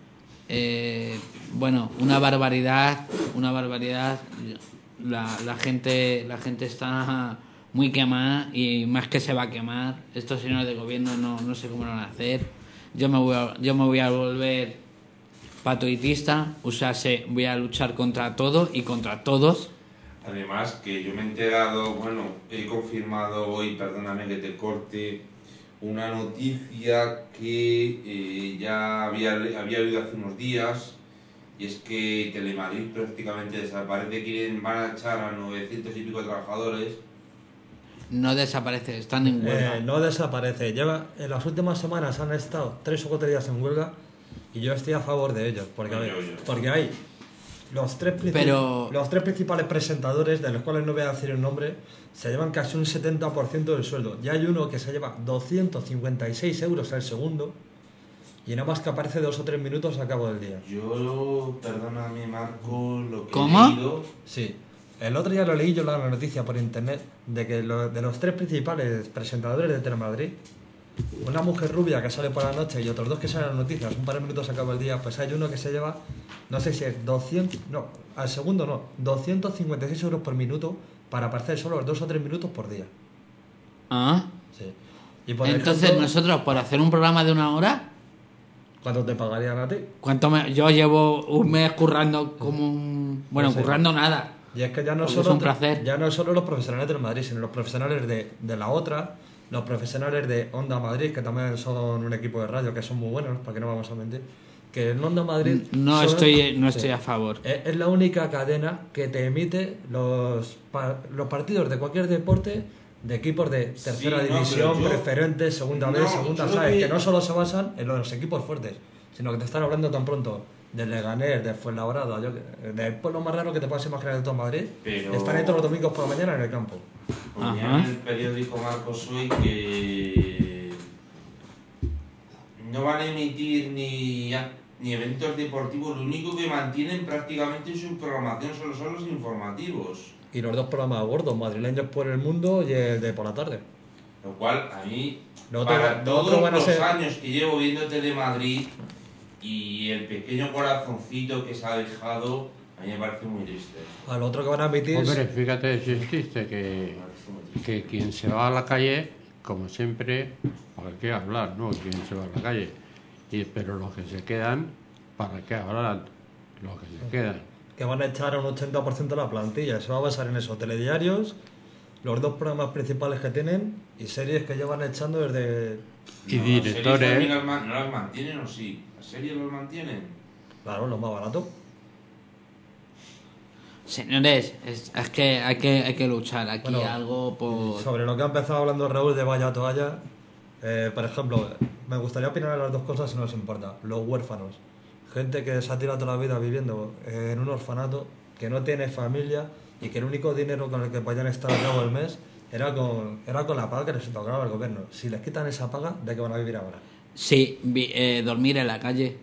Speaker 1: Eh, bueno, una barbaridad, una barbaridad. La, la gente, la gente está muy quemada y más que se va a quemar. Estos señores de gobierno no, no sé cómo lo van a hacer. Yo me voy a, yo me voy a volver patoitista, o sea, se, voy a luchar contra todo y contra todos.
Speaker 5: Además, que yo me he enterado, bueno, he confirmado hoy, perdóname que te corte, una noticia que eh, ya había, había oído hace unos días, y es que Telemadrid prácticamente desaparece, quieren, van a echar a novecientos y pico de trabajadores.
Speaker 1: No desaparece, están en huelga.
Speaker 2: Eh, no desaparece. Lleva, en las últimas semanas han estado tres o cuatro días en huelga y yo estoy a favor de ellos. Porque, a ver,
Speaker 5: Yo, yo.
Speaker 2: porque hay los tres, princip-
Speaker 1: Pero-
Speaker 2: los tres principales presentadores, de los cuales no voy a decir el nombre, se llevan casi un setenta por ciento del sueldo. Ya hay uno que se lleva doscientos cincuenta y seis euros al segundo y nada más que aparece dos o tres minutos a cabo del día.
Speaker 5: Yo, perdóname Marcos, lo que
Speaker 1: ¿Cómo?
Speaker 5: he leído...
Speaker 2: Sí. El otro día lo leí yo la noticia por internet de que lo- de los tres principales presentadores de Telemadrid, una mujer rubia que sale por la noche y otros dos que salen en las noticias, un par de minutos a cabo del día, pues hay uno que se lleva, no sé si es doscientos, no, al segundo no, doscientos cincuenta y seis euros por minuto para aparecer solo dos o tres minutos por día.
Speaker 1: Ah,
Speaker 2: Sí. Y por
Speaker 1: Entonces
Speaker 2: ejemplo,
Speaker 1: nosotros, por hacer un programa de una hora,
Speaker 2: ¿cuánto te pagarían a ti?
Speaker 1: ¿cuánto me- yo llevo un mes currando como un... Bueno,
Speaker 2: No sé.
Speaker 1: currando nada.
Speaker 2: Y es que ya no,
Speaker 1: Porque
Speaker 2: solo,
Speaker 1: es un placer.
Speaker 2: ya no solo los profesionales del Madrid, sino los profesionales de, de la otra, los profesionales de Onda Madrid, que también son un equipo de radio que son muy buenos, para que no vamos a mentir. Que en Onda Madrid...
Speaker 1: No
Speaker 2: son-
Speaker 1: estoy, no
Speaker 2: sí.
Speaker 1: estoy a favor.
Speaker 2: Es, es la única cadena que te emite los, pa- los partidos de cualquier deporte de equipos de tercera
Speaker 5: Sí, no,
Speaker 2: división,
Speaker 5: pero yo-
Speaker 2: preferente, segunda
Speaker 5: No,
Speaker 2: vez, segunda,
Speaker 5: yo lo
Speaker 2: ¿sabes?
Speaker 5: que-
Speaker 2: Que no solo se basan en los equipos fuertes, sino que te están hablando tan pronto del Leganés, del Fuenlabrada, yo que- del pueblo más raro que te puedas imaginar de todo Madrid.
Speaker 5: Pero-
Speaker 2: Están ahí todos los domingos por la mañana en el campo.
Speaker 5: Ponía
Speaker 1: Ajá.
Speaker 5: en el periódico Marcos hoy que no van a emitir ni, ni eventos deportivos, lo único que mantienen prácticamente en su programación solo son los informativos.
Speaker 2: Y los dos programas gordos, madrileños por el mundo y el de por la tarde.
Speaker 5: Lo cual a mí,
Speaker 2: Lo otro-
Speaker 5: para
Speaker 2: lo otro
Speaker 5: todos
Speaker 2: van a
Speaker 5: los
Speaker 2: ser-
Speaker 5: años que llevo viendo Telemadrid y el pequeño corazoncito que se ha dejado, a mí me parece muy triste.
Speaker 2: Al otro que van a emitir...
Speaker 3: Hombre, fíjate si es triste que,
Speaker 5: Me parece muy triste.
Speaker 3: que quien se va a la calle, como siempre, ¿para qué hablar, no? Quien se va a la calle. Y, pero los que se quedan, ¿para qué hablar? Los que se quedan.
Speaker 2: que van a echar a un ochenta por ciento de la plantilla. Se va a basar en eso, telediarios, los dos programas principales que tienen y series que llevan echando desde...
Speaker 3: Y
Speaker 5: No, las series
Speaker 3: directores.
Speaker 5: también las man- ¿No las mantienen o sí? ¿Las series las mantienen?
Speaker 2: Claro, lo más barato.
Speaker 1: Señores, es, es que hay que hay que luchar aquí
Speaker 2: Bueno,
Speaker 1: algo por...
Speaker 2: Sobre lo que ha empezado hablando Raúl de Vaya Toalla, eh, por ejemplo, me gustaría opinar de las dos cosas si no os importa. Los huérfanos. Gente que se ha tirado toda la vida viviendo en un orfanato, que no tiene familia y que el único dinero con el que podían estar al cabo del mes era con, era con la paga que les tocaba al gobierno. Si les quitan esa paga, ¿de qué van a vivir ahora?
Speaker 1: Sí, vi- eh, dormir en la calle.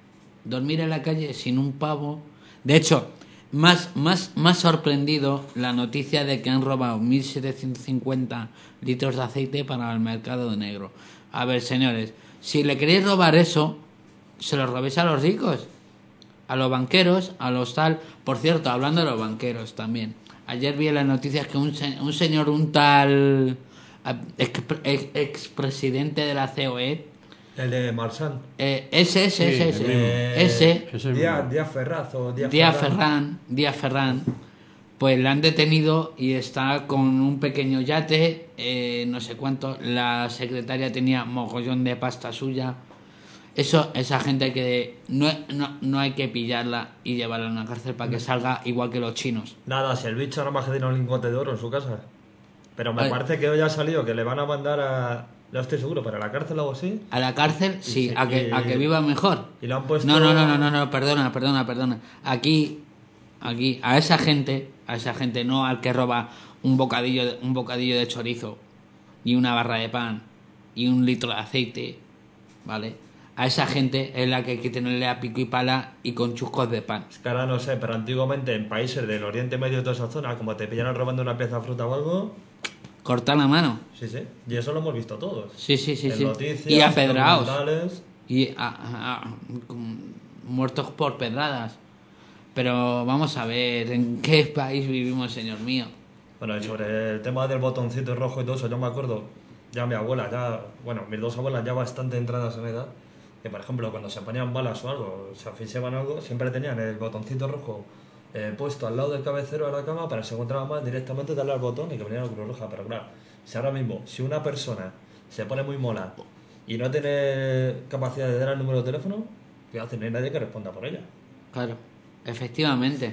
Speaker 1: Dormir en la calle sin un pavo. De hecho, más, más, más sorprendido la noticia de que han robado mil setecientos cincuenta litros de aceite para el mercado negro. A ver, señores, si le queréis robar eso, se lo robéis a los ricos, a los banqueros, a los tal. Por cierto, hablando de los banqueros también. Ayer vi en las noticias que un, se- un señor, un tal ex- ex- expresidente de la C O E,
Speaker 2: El de Marsan.
Speaker 1: eh, ese, ese,
Speaker 3: Sí,
Speaker 1: ese,
Speaker 3: el
Speaker 1: ese,
Speaker 3: mismo.
Speaker 1: ese,
Speaker 3: Ese
Speaker 2: Díaz,
Speaker 3: mismo.
Speaker 2: Díaz Ferraz o Díaz,
Speaker 1: Díaz
Speaker 2: Ferraz.
Speaker 1: Ferrán, Díaz Ferrán, pues la han detenido y está con un pequeño yate, eh, no sé cuánto. La secretaria tenía mogollón de pasta suya. Eso, esa gente hay que no, no, no hay que pillarla y llevarla a una cárcel para que salga igual que los chinos.
Speaker 2: Nada, si el bicho no me ha tiene un lingote de oro en su casa. Pero me
Speaker 1: Ay.
Speaker 2: parece que hoy ha salido que le van a mandar a... No estoy seguro, para la cárcel o algo así.
Speaker 1: A la cárcel, sí,
Speaker 2: sí,
Speaker 1: a que,
Speaker 2: y-
Speaker 1: a que viva mejor.
Speaker 2: Y le han puesto...
Speaker 1: No, no, no, no, no, no, perdona, perdona, perdona. Aquí, aquí, a esa gente, a esa gente, no al que roba un bocadillo, de- un bocadillo de chorizo y una barra de pan y un litro de aceite, ¿vale? A esa gente es la que hay que tenerle a pico y pala y con chuscos de pan.
Speaker 2: Es que ahora no sé, pero antiguamente en países del Oriente Medio y toda esa zona, como te pillaran robando una pieza de fruta o algo...
Speaker 1: Cortar la mano.
Speaker 2: Sí, sí. Y eso lo hemos visto todos.
Speaker 1: Sí, sí, sí,
Speaker 2: En
Speaker 1: sí.
Speaker 2: noticias,
Speaker 1: Y apedraos.
Speaker 2: documentales.
Speaker 1: Y a- a- a- con- muertos por pedradas. Pero vamos a ver, ¿en qué país vivimos, señor mío?
Speaker 2: Bueno, y sobre el tema del botoncito rojo y todo eso, yo me acuerdo, ya mi abuela, ya, bueno, mis dos abuelas ya bastante entradas en edad, que por ejemplo cuando se ponían balas o algo, se asfixiaban algo, siempre tenían el botoncito rojo eh, puesto al lado del cabecero de la cama para si se encontraban mal directamente darle al botón y que viniera la Cruz Roja. Pero claro, si ahora mismo, si una persona se pone muy mola y no tiene capacidad de dar el número de teléfono, ¿qué hace? No hay nadie que responda por ella.
Speaker 1: Claro, efectivamente.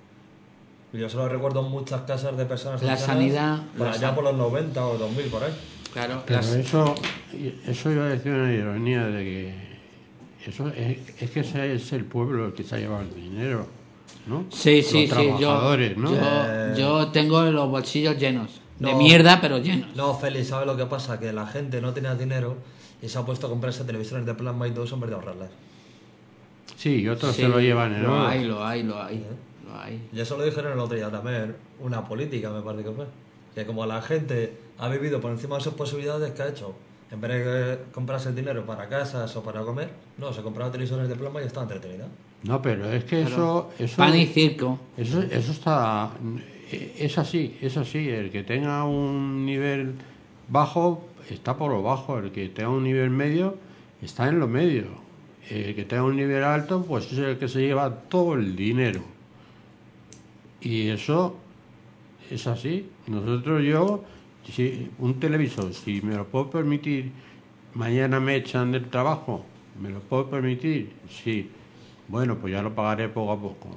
Speaker 2: Yo solo recuerdo muchas casas de personas
Speaker 1: La
Speaker 2: ancianas
Speaker 1: sanidad,
Speaker 2: por
Speaker 1: la
Speaker 2: allá
Speaker 1: san-
Speaker 2: por los noventa o dos mil por ahí.
Speaker 1: Claro,
Speaker 3: Pero
Speaker 1: las-
Speaker 3: eso, eso iba a decir una ironía de que eso es, es que ese es el pueblo el que se ha llevado el dinero, ¿no?
Speaker 1: sí, sí,
Speaker 3: Los
Speaker 1: sí. Yo,
Speaker 3: trabajadores, ¿no?
Speaker 1: yo,
Speaker 2: Eh.
Speaker 1: yo tengo los bolsillos llenos. De
Speaker 2: No.
Speaker 1: mierda, pero llenos.
Speaker 2: No, Félix, ¿sabes lo que pasa? Que la gente no tenía dinero y se ha puesto a comprarse televisiones de plasma y todo eso en vez de ahorrarlas.
Speaker 3: Sí, y otros
Speaker 1: Sí,
Speaker 3: se lo llevan en
Speaker 1: Lo
Speaker 3: oro.
Speaker 1: hay, lo hay, lo hay. Lo hay.
Speaker 2: Y eso lo dijeron el otro día también, una política me parece que fue. Que como la gente ha vivido por encima de sus posibilidades, ¿qué ha hecho? En vez de comprarse el dinero para casas o para comer, no, se compraba televisores de plasma y estaba entretenida.
Speaker 3: No, pero es que eso, eso,
Speaker 1: Pan y circo.
Speaker 3: eso, eso está, es así, es así. El que tenga un nivel bajo está por lo bajo. El que tenga un nivel medio está en lo medio. El que tenga un nivel alto, pues es el que se lleva todo el dinero. Y eso es así. Nosotros, yo, si un televisor, si me lo puedo permitir, mañana me echan del trabajo, ¿me lo puedo permitir? Sí. Bueno, pues ya lo pagaré poco a poco.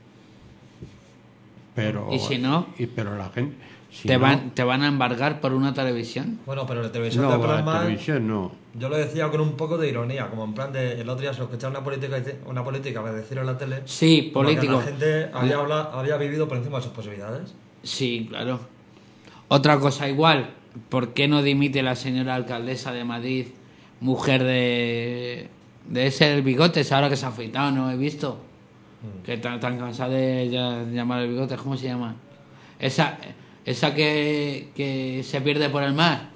Speaker 3: Pero,
Speaker 1: ¿Y si no?
Speaker 3: Y, pero la gente... Si
Speaker 1: ¿Te,
Speaker 3: no,
Speaker 1: van, ¿Te van a embargar por una televisión?
Speaker 2: Bueno, pero la televisión
Speaker 3: no,
Speaker 2: de
Speaker 3: la
Speaker 2: plasma,
Speaker 3: televisión no.
Speaker 2: yo lo decía con un poco de ironía, como en plan de el otro día se lo escuchaba una política, una política de decir en la tele.
Speaker 1: Sí,
Speaker 2: como que
Speaker 1: político.
Speaker 2: la gente había, habla- había vivido por encima de sus posibilidades.
Speaker 1: Sí, claro. Otra cosa igual, ¿por qué no dimite la señora alcaldesa de Madrid, mujer de, de ese el Bigotes, ahora que se ha afeitado, no he visto? Que tan, tan cansada de ya- llamar el Bigotes, ¿cómo se llama? Esa, esa que, que se pierde por el mar.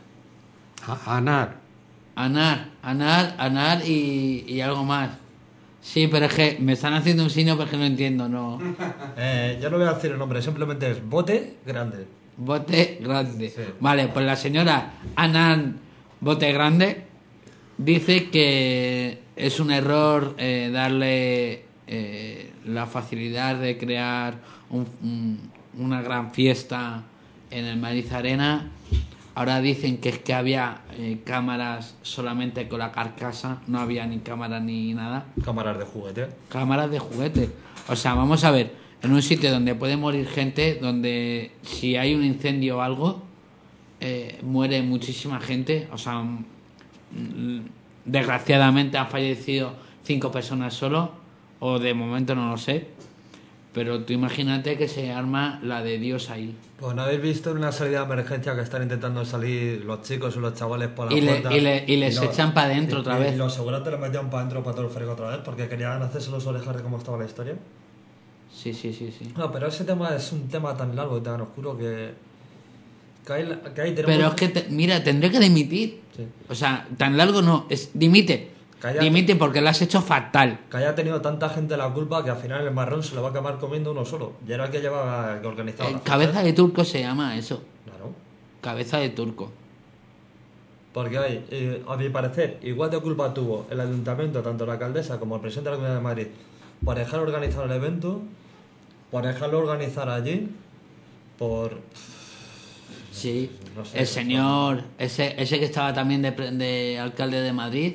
Speaker 3: A- Anar.
Speaker 1: Anar, Anar, Anar y, y algo más. Sí, pero es que me están haciendo un signo porque no entiendo, no.
Speaker 2: Eh, yo no voy a decir el nombre, simplemente es bote grande.
Speaker 1: Bote grande.
Speaker 2: Sí.
Speaker 1: Vale, pues la señora Anan Bote Grande dice que es un error eh, darle eh, la facilidad de crear un- un- una gran fiesta en el Madrid Arena. Ahora dicen que es que había eh, cámaras solamente con la carcasa, no había ni cámaras ni nada.
Speaker 2: Cámaras de juguete.
Speaker 1: Cámaras de juguete. O sea, vamos a ver, en un sitio donde puede morir gente, donde si hay un incendio o algo, eh, muere muchísima gente. O sea, mm, desgraciadamente han fallecido cinco personas solo, o de momento no lo sé. Pero tú imagínate que se arma la de Dios ahí.
Speaker 2: Pues no habéis visto en una salida de emergencia que están intentando salir los chicos o los chavales por la
Speaker 1: Y, le-
Speaker 2: puerta.
Speaker 1: y le- y les
Speaker 2: lo-
Speaker 1: echan para adentro
Speaker 2: y-
Speaker 1: otra
Speaker 2: y
Speaker 1: vez.
Speaker 2: los segurantes los metían para adentro para todo el fresco otra vez porque querían hacerse los orejas de cómo estaba la historia.
Speaker 1: Sí, sí, sí, sí.
Speaker 2: No, pero ese tema es un tema tan largo y tan oscuro que. que ahí, que ahí tenemos.
Speaker 1: Pero es que, te- mira, tendré que dimitir.
Speaker 2: Sí.
Speaker 1: O sea, tan largo no, es dimite.
Speaker 2: Cállate.
Speaker 1: Dimite porque lo has hecho fatal.
Speaker 2: Que haya tenido tanta gente la culpa que al final el marrón se lo va a acabar comiendo uno solo. Y era el que llevaba, que organizaba
Speaker 1: Eh,
Speaker 2: la fiesta.
Speaker 1: cabeza de turco se llama eso.
Speaker 2: Claro.
Speaker 1: Cabeza de turco.
Speaker 2: Porque hay, eh, a mi parecer, igual de culpa tuvo el ayuntamiento, tanto la alcaldesa como el presidente de la Comunidad de Madrid, por dejar organizar el evento, por dejarlo organizar allí, por.
Speaker 1: Sí.
Speaker 2: No sé,
Speaker 1: El señor, ese, ese que estaba también de, pre- de alcalde de Madrid,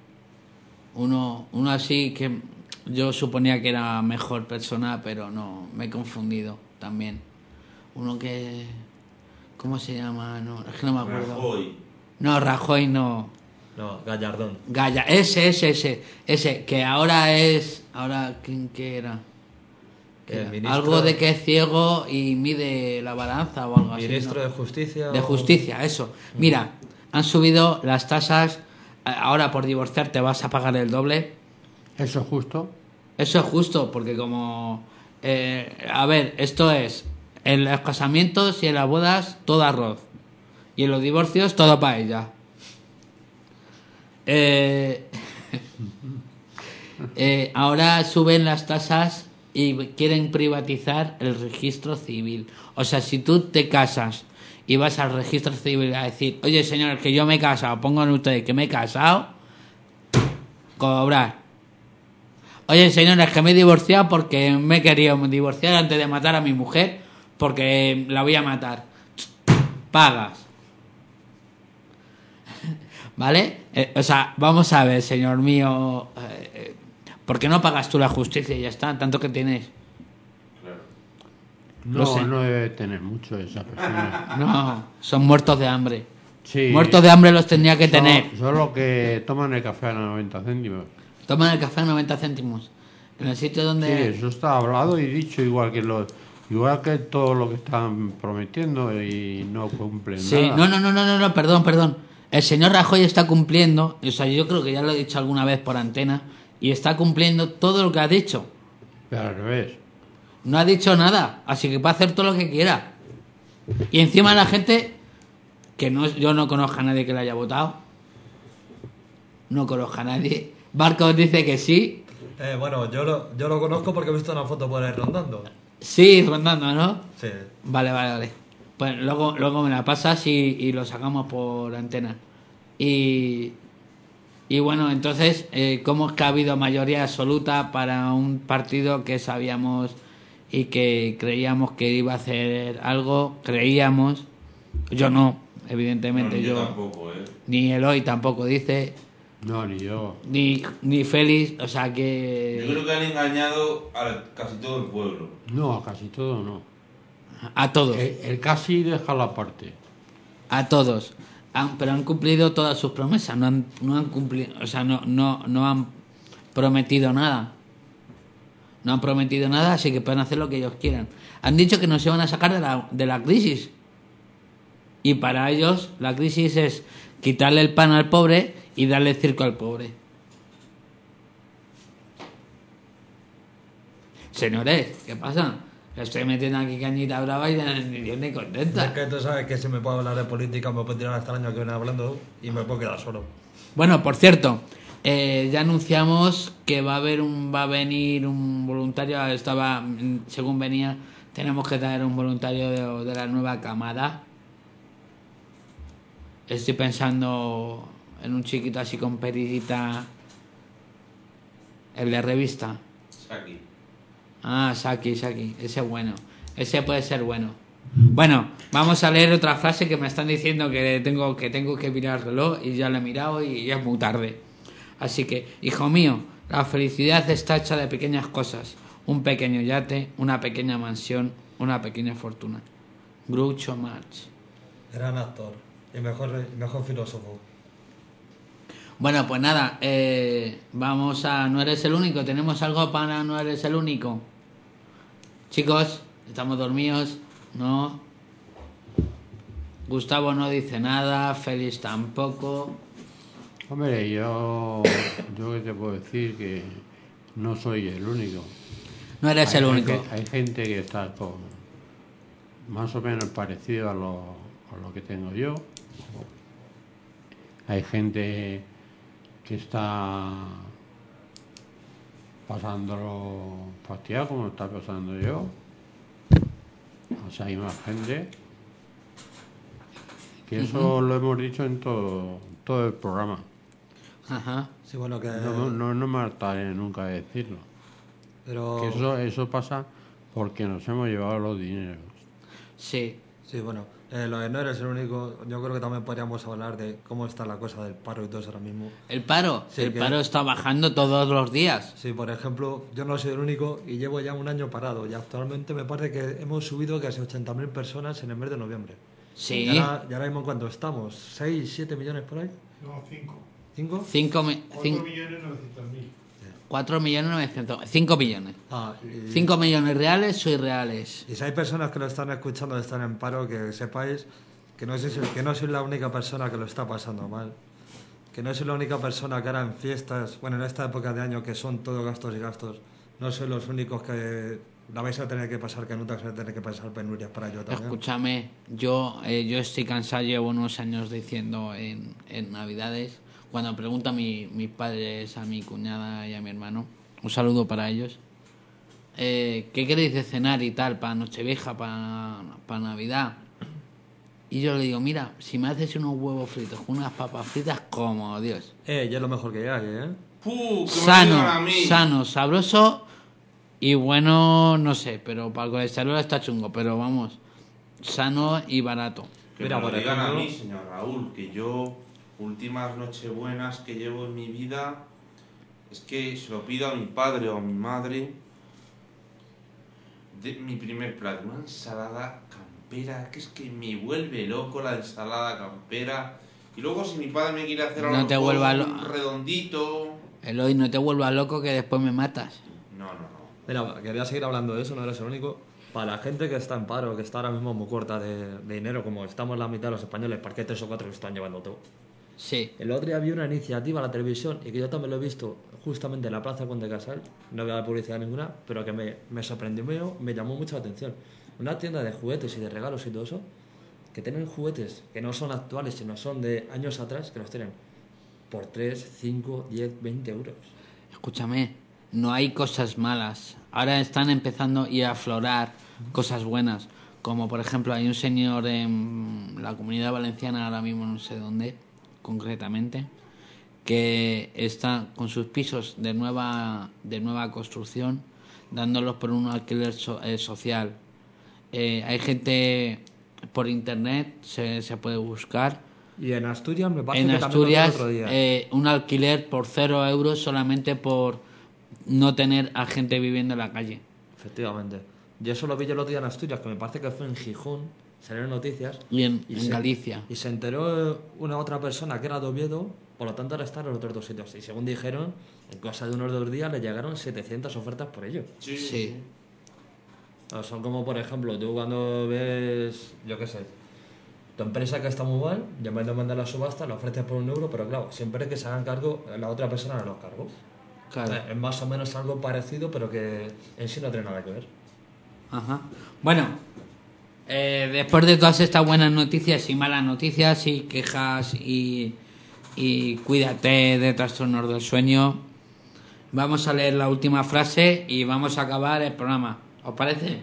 Speaker 1: uno, uno así que yo suponía que era mejor persona, pero no, me he confundido también. Uno que, ¿cómo se llama? No, es que no me acuerdo.
Speaker 5: Rajoy.
Speaker 1: No, Rajoy no.
Speaker 2: No, Gallardón.
Speaker 1: Gaya, ese, ese, ese, ese, que ahora es, ahora, ¿quién qué era? Que
Speaker 2: El
Speaker 1: era
Speaker 2: ministro-
Speaker 1: algo de que es ciego y mide la balanza o algo así.
Speaker 2: Ministro
Speaker 1: ¿no?
Speaker 2: de Justicia.
Speaker 1: De
Speaker 2: o-
Speaker 1: justicia, eso. Mira, han subido las tasas, a- ahora por divorciarte vas a pagar el doble.
Speaker 3: Eso es justo.
Speaker 1: Eso es justo, porque como, eh, a ver, esto es, en los casamientos y en las bodas todo arroz. Y en los divorcios todo paella. Eh, eh, ahora suben las tasas y quieren privatizar el registro civil. O sea, si tú te casas y vas al registro civil a decir, oye señor, que yo me he casado, pongan ustedes que me he casado, cobrar. Oye señor, es que me he divorciado porque me he querido divorciar antes de matar a mi mujer porque la voy a matar. Pagas. ¿Vale? Eh, o sea, vamos a ver, señor mío, eh, eh, ¿por qué no pagas tú la justicia y ya está? Tanto que tienes.
Speaker 5: Claro.
Speaker 1: Lo sé.
Speaker 3: No, no debe tener mucho esa persona.
Speaker 1: No, son muertos de hambre.
Speaker 3: Sí.
Speaker 1: Muertos de hambre los tendría que
Speaker 3: Son-
Speaker 1: tener.
Speaker 3: Son los que toman el café a noventa céntimos.
Speaker 1: Toman el café a noventa céntimos. En el sitio
Speaker 3: Sí,
Speaker 1: donde...
Speaker 3: eso está hablado y dicho igual que lo, igual que todo lo que están prometiendo y no cumplen
Speaker 1: Sí,
Speaker 3: nada.
Speaker 1: no, no, no, no, no, no, perdón, perdón. El señor Rajoy está cumpliendo, o sea, yo creo que ya lo he dicho alguna vez por antena, y está cumpliendo todo lo que ha dicho.
Speaker 3: Pero al revés.
Speaker 1: No ha dicho nada, así que puede hacer todo lo que quiera. Y encima la gente, que no yo no conozco a nadie que le haya votado, no conozco a nadie. Barcos dice que sí,
Speaker 2: Eh, bueno, yo lo, yo lo conozco porque he visto una foto por ahí rondando.
Speaker 1: sí, rondando, ¿no?
Speaker 2: Sí.
Speaker 1: Vale, vale, vale. Pues luego, luego me la pasas y, y lo sacamos por antena. Y, y bueno, entonces, eh, ¿cómo es que ha habido mayoría absoluta para un partido que sabíamos y que creíamos que iba a hacer algo? Creíamos, yo no, evidentemente
Speaker 5: No, ni yo
Speaker 1: yo,
Speaker 5: tampoco, ¿eh?
Speaker 1: ni Eloy tampoco dice,
Speaker 3: No, ni yo.
Speaker 1: ni, ni Félix, o sea
Speaker 5: Yo
Speaker 1: que
Speaker 5: creo que han engañado a casi todo el pueblo.
Speaker 3: No, casi todo no.
Speaker 1: a todos,
Speaker 3: El, el casi deja la parte.
Speaker 1: a todos. Han- pero han cumplido todas sus promesas, no han, no han cumplido, o sea, no, no, no han prometido nada. No han prometido nada, así que pueden hacer lo que ellos quieran. Han dicho que nos iban a sacar de la, de la crisis. Y para ellos la crisis es quitarle el pan al pobre y darle el circo al pobre. Señores, ¿qué pasa? Estoy metiendo aquí cañita brava y ni Dios ni
Speaker 2: Es
Speaker 1: contenta.
Speaker 2: que tú sabes que si me puedo hablar de política me puedo tirar hasta el año que viene hablando y me puedo quedar solo.
Speaker 1: Bueno, por cierto, eh, ya anunciamos que va a haber un, va a venir un voluntario. Estaba, mm, según venía, tenemos que traer un voluntario de, de la nueva camada. Estoy pensando en un chiquito así con perillita, el de revista.
Speaker 5: Saki.
Speaker 1: Ah, Saki, Saki, ese es bueno. Ese puede ser bueno. Bueno, vamos a leer otra frase que me están diciendo que tengo que tengo que mirar el reloj y ya lo he mirado y ya es muy tarde. Así que, hijo mío, la felicidad está hecha de pequeñas cosas. Un pequeño yate, una pequeña mansión, una pequeña fortuna. Groucho Marx.
Speaker 2: Gran actor y mejor, mejor filósofo.
Speaker 1: Bueno, pues nada, eh, vamos a No eres el único. ¿Tenemos algo para No eres el único? Chicos, estamos dormidos, ¿no? Gustavo no dice nada, Félix tampoco.
Speaker 3: Hombre, yo, yo que te puedo decir que no soy el único.
Speaker 1: No eres
Speaker 3: hay,
Speaker 1: el
Speaker 3: hay
Speaker 1: único.
Speaker 3: ge- Hay, gente que está con, más o menos parecido a lo, a lo que tengo yo. Hay gente que está pasándolo fastidiado como está pasando yo. O sea, hay más gente. Que eso lo hemos dicho en todo, todo el programa.
Speaker 1: Ajá.
Speaker 2: Sí, bueno, que...
Speaker 3: No, no, no me hartaré nunca de decirlo.
Speaker 2: Pero...
Speaker 3: Que eso, eso pasa porque nos hemos llevado los dineros.
Speaker 1: Sí.
Speaker 2: Sí, bueno, eh, lo de no eres el único, yo creo que también podríamos hablar de cómo está la cosa del paro y todo eso ahora mismo.
Speaker 1: El paro.
Speaker 2: Sí,
Speaker 1: el
Speaker 2: que-
Speaker 1: paro está bajando todos los días.
Speaker 2: Sí, por ejemplo, yo no soy el único y llevo ya un año parado y actualmente me parece que hemos subido casi ochenta mil personas en el mes de noviembre.
Speaker 1: Sí.
Speaker 2: Y ahora, y ahora mismo, ¿cuánto estamos? ¿seis, siete millones por ahí?
Speaker 4: No, cinco.
Speaker 2: ¿cinco?
Speaker 1: Cinco, mi-
Speaker 4: cuatro
Speaker 1: cin-
Speaker 4: millones novecientos mil.
Speaker 1: cuatro millones novecientos. Cinco millones.
Speaker 2: Ah, y,
Speaker 1: Cinco millones reales o irreales.
Speaker 2: y si hay personas que lo están escuchando y están en paro, que sepáis que no, sois, que no soy la única persona que lo está pasando mal. Que no soy la única persona que ahora en fiestas, bueno, en esta época de año que son todo gastos y gastos, no soy los únicos que la vais a tener que pasar, que no vais a tener que pasar penurias para yo también.
Speaker 1: Escúchame, yo, eh, yo estoy cansado, llevo unos años diciendo en, en Navidades, cuando pregunto a mi, mis padres, a mi cuñada y a mi hermano, un saludo para ellos, eh, ¿qué queréis de cenar y tal, para Nochevieja, para, para Navidad? Y yo le digo, mira, si me haces unos huevos fritos con unas papas fritas, como Dios.
Speaker 2: Eh, ya es lo mejor que hay, ¿eh?
Speaker 5: ¡Puh! Que me lo digan a
Speaker 1: Sano,
Speaker 5: mí.
Speaker 1: sano, sabroso y bueno, no sé, pero para el colesterol está chungo, pero vamos, sano y barato.
Speaker 5: Que
Speaker 2: Mira,
Speaker 5: me lo
Speaker 2: por
Speaker 5: digan a
Speaker 2: ejemplo-
Speaker 5: mí, señor Raúl, que yo, últimas nochebuenas que llevo en mi vida, es que se lo pido a mi padre o a mi madre, de mi primer plato, una ensalada campera, que es que me vuelve loco la ensalada campera. Y luego si mi padre me quiere hacer
Speaker 1: No
Speaker 5: algo
Speaker 1: te vuelva lo-
Speaker 5: un redondito...
Speaker 1: Eloy, no te vuelvas loco que después me matas.
Speaker 5: No, no, no.
Speaker 2: Mira, quería seguir hablando de eso, no eres el único. Para la gente que está en paro, que está ahora mismo muy corta de, de dinero, como estamos la mitad de los españoles, porque hay tres o cuatro que están llevando todo.
Speaker 1: Sí.
Speaker 2: El otro día vi una iniciativa en la televisión y que yo también lo he visto justamente en la Plaza Conde Casal, no voy a dar publicidad ninguna, pero que me, me sorprendió, me, me llamó mucho la atención. Una tienda de juguetes y de regalos y todo eso, que tienen juguetes que no son actuales, sino son de años atrás, que los tienen por tres, cinco, diez, veinte euros.
Speaker 1: Escúchame, no hay cosas malas. Ahora están empezando y a aflorar cosas buenas. Como por ejemplo hay un señor en la Comunidad Valenciana, ahora mismo no sé dónde, concretamente, que está con sus pisos de nueva de nueva construcción, dándolos por un alquiler so, eh, social. Eh, hay gente por internet, se, se puede buscar.
Speaker 2: Y en Asturias me parece
Speaker 1: En
Speaker 2: que también lo vi el
Speaker 1: Asturias,
Speaker 2: otro día.
Speaker 1: eh, un alquiler por cero euros solamente por no tener a gente viviendo en la calle.
Speaker 2: Efectivamente. Yo eso lo vi yo el otro día en Asturias, que me parece que fue en Gijón, salieron noticias.
Speaker 1: Y en, en
Speaker 2: se,
Speaker 1: Galicia.
Speaker 2: Y se enteró una otra persona que era de Oviedo, por lo tanto ahora está en los otros dos sitios. Y según dijeron, en cosa de unos dos días le llegaron setecientas ofertas por ello.
Speaker 5: Sí.
Speaker 1: Sí.
Speaker 2: O son como, por ejemplo, tú cuando ves, yo qué sé, tu empresa que está muy mal, llamas a mandar la subasta, la ofreces por un euro, pero claro, siempre que se hagan cargo, la otra persona no los cargos.
Speaker 1: Claro.
Speaker 2: Eh, Es más o menos algo parecido, pero que en sí no tiene nada que ver.
Speaker 1: Ajá. Bueno, eh, después de todas estas buenas noticias y malas noticias y quejas y, y cuídate de trastornos del sueño, vamos a leer la última frase y vamos a acabar el programa. ¿Os parece?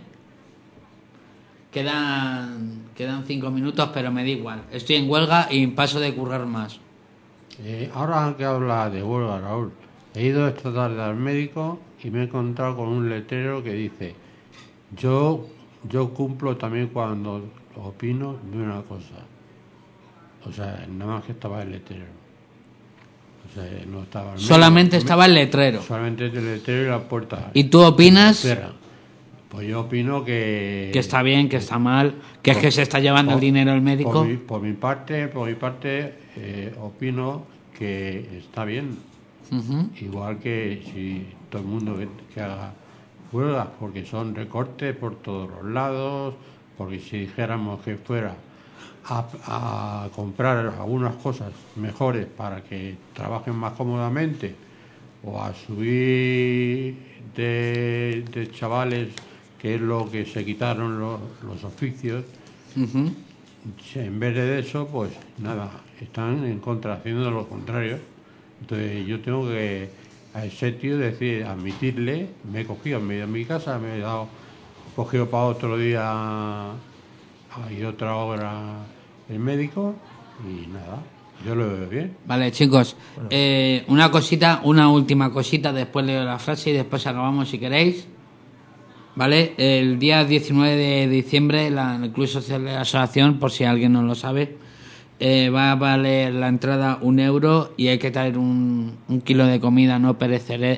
Speaker 1: Quedan, quedan cinco minutos, pero me da igual. Estoy en huelga y paso de currar más.
Speaker 3: Eh, ahora que habla de huelga, Raúl, he ido esta tarde al médico y me he encontrado con un letrero que dice: yo, yo cumplo también cuando opino de una cosa. O sea, nada más que estaba el letrero. O sea, no estaba el médico.
Speaker 1: Solamente estaba el letrero.
Speaker 3: Solamente el letrero y la puerta.
Speaker 1: ¿Y tú opinas?
Speaker 3: Cierra. Pues yo opino que...
Speaker 1: Que está bien, que está mal, que es que se está llevando el dinero el médico.
Speaker 3: Por mi, por mi parte, por mi parte eh, opino que está bien.
Speaker 1: Uh-huh.
Speaker 3: Igual que si todo el mundo que, que haga huelgas, porque son recortes por todos los lados, porque si dijéramos que fuera a, a comprar algunas cosas mejores para que trabajen más cómodamente, o a subir de, de chavales, que es lo que se quitaron los, los oficios,
Speaker 1: Uh-huh.
Speaker 3: en vez de eso, pues nada, están en contra, haciendo lo contrario. Entonces yo tengo que a ese tío decir, admitirle, me he cogido, me he ido a mi casa, me he dado, cogido para otro día y otra hora el médico y nada, yo lo veo bien.
Speaker 1: Vale, chicos, eh, una cosita, una última cosita, después leo la frase y después acabamos si queréis. Vale, el día diecinueve de diciembre la, el Club Social de la Asociación, por si alguien no lo sabe, eh, va a valer la entrada un euro y hay que traer un, un kilo de comida no perecere,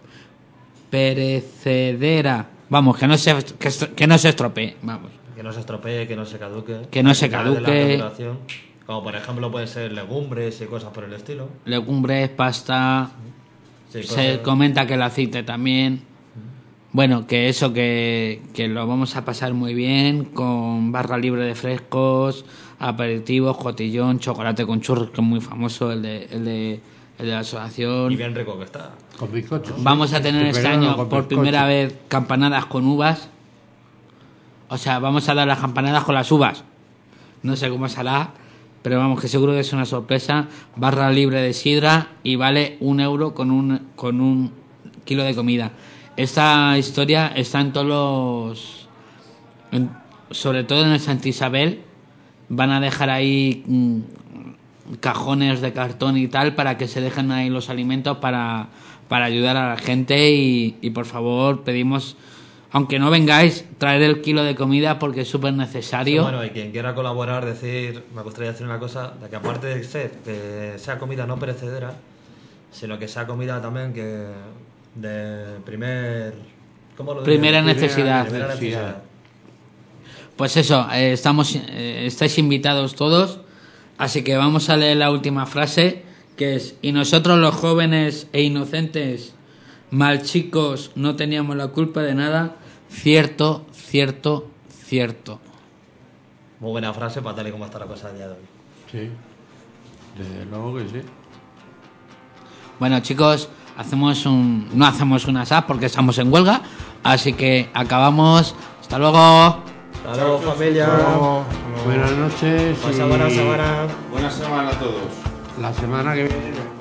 Speaker 1: perecedera, vamos, que no se que, que no se estropee, vamos.
Speaker 2: Que no se estropee, que no se caduque.
Speaker 1: Que no se
Speaker 2: Que sea de la
Speaker 1: caduque.
Speaker 2: maduración. Como por ejemplo pueden ser legumbres y cosas por el estilo.
Speaker 1: Legumbres, pasta,
Speaker 2: Sí,
Speaker 1: se
Speaker 2: pues,
Speaker 1: comenta que el aceite también. Bueno, que eso, que, que lo vamos a pasar muy bien con barra libre de frescos, aperitivos, cotillón, chocolate con churros, que es muy famoso, el de, el de, el de la asociación.
Speaker 2: y bien rico que está.
Speaker 3: Con bizcocho.
Speaker 1: Vamos a tener
Speaker 3: En
Speaker 1: este
Speaker 3: verano
Speaker 1: año
Speaker 3: con
Speaker 1: por
Speaker 3: bizcocho.
Speaker 1: primera vez campanadas con uvas. O sea, vamos a dar las campanadas con las uvas. No sé cómo será, pero vamos, que seguro que es una sorpresa. Barra libre de sidra y vale un euro con un, con un kilo de comida. Esta historia está en todos los... en- sobre todo en el Santa Isabel. Van a dejar ahí mm, cajones de cartón y tal para que se dejen ahí los alimentos para, para ayudar a la gente y, y por favor pedimos, aunque no vengáis, traer el kilo de comida porque es súper
Speaker 2: Sí,
Speaker 1: necesario.
Speaker 2: bueno, y quien quiera colaborar, decir, me gustaría decir una cosa, de que aparte de ser que sea comida no perecedera, sino que sea comida también que de primer... ¿Cómo lo diría?
Speaker 1: Primera necesidad.
Speaker 2: Primera necesidad.
Speaker 1: Pues eso, eh, estamos, eh, estáis invitados todos, así que vamos a leer la última frase, que es: y nosotros los jóvenes e inocentes, mal chicos, no teníamos la culpa de nada. Cierto, cierto, cierto.
Speaker 2: Muy buena frase para tal y como está la cosa a día de hoy.
Speaker 3: Sí, desde luego que sí.
Speaker 1: Bueno, chicos, hacemos un, no hacemos una S A P porque estamos en huelga, así que acabamos. Hasta luego.
Speaker 2: Hasta luego, familia.
Speaker 3: Luego, buenas noches.
Speaker 2: Pasa
Speaker 3: y
Speaker 2: buena semana.
Speaker 5: Buena semana a todos.
Speaker 3: La semana que viene.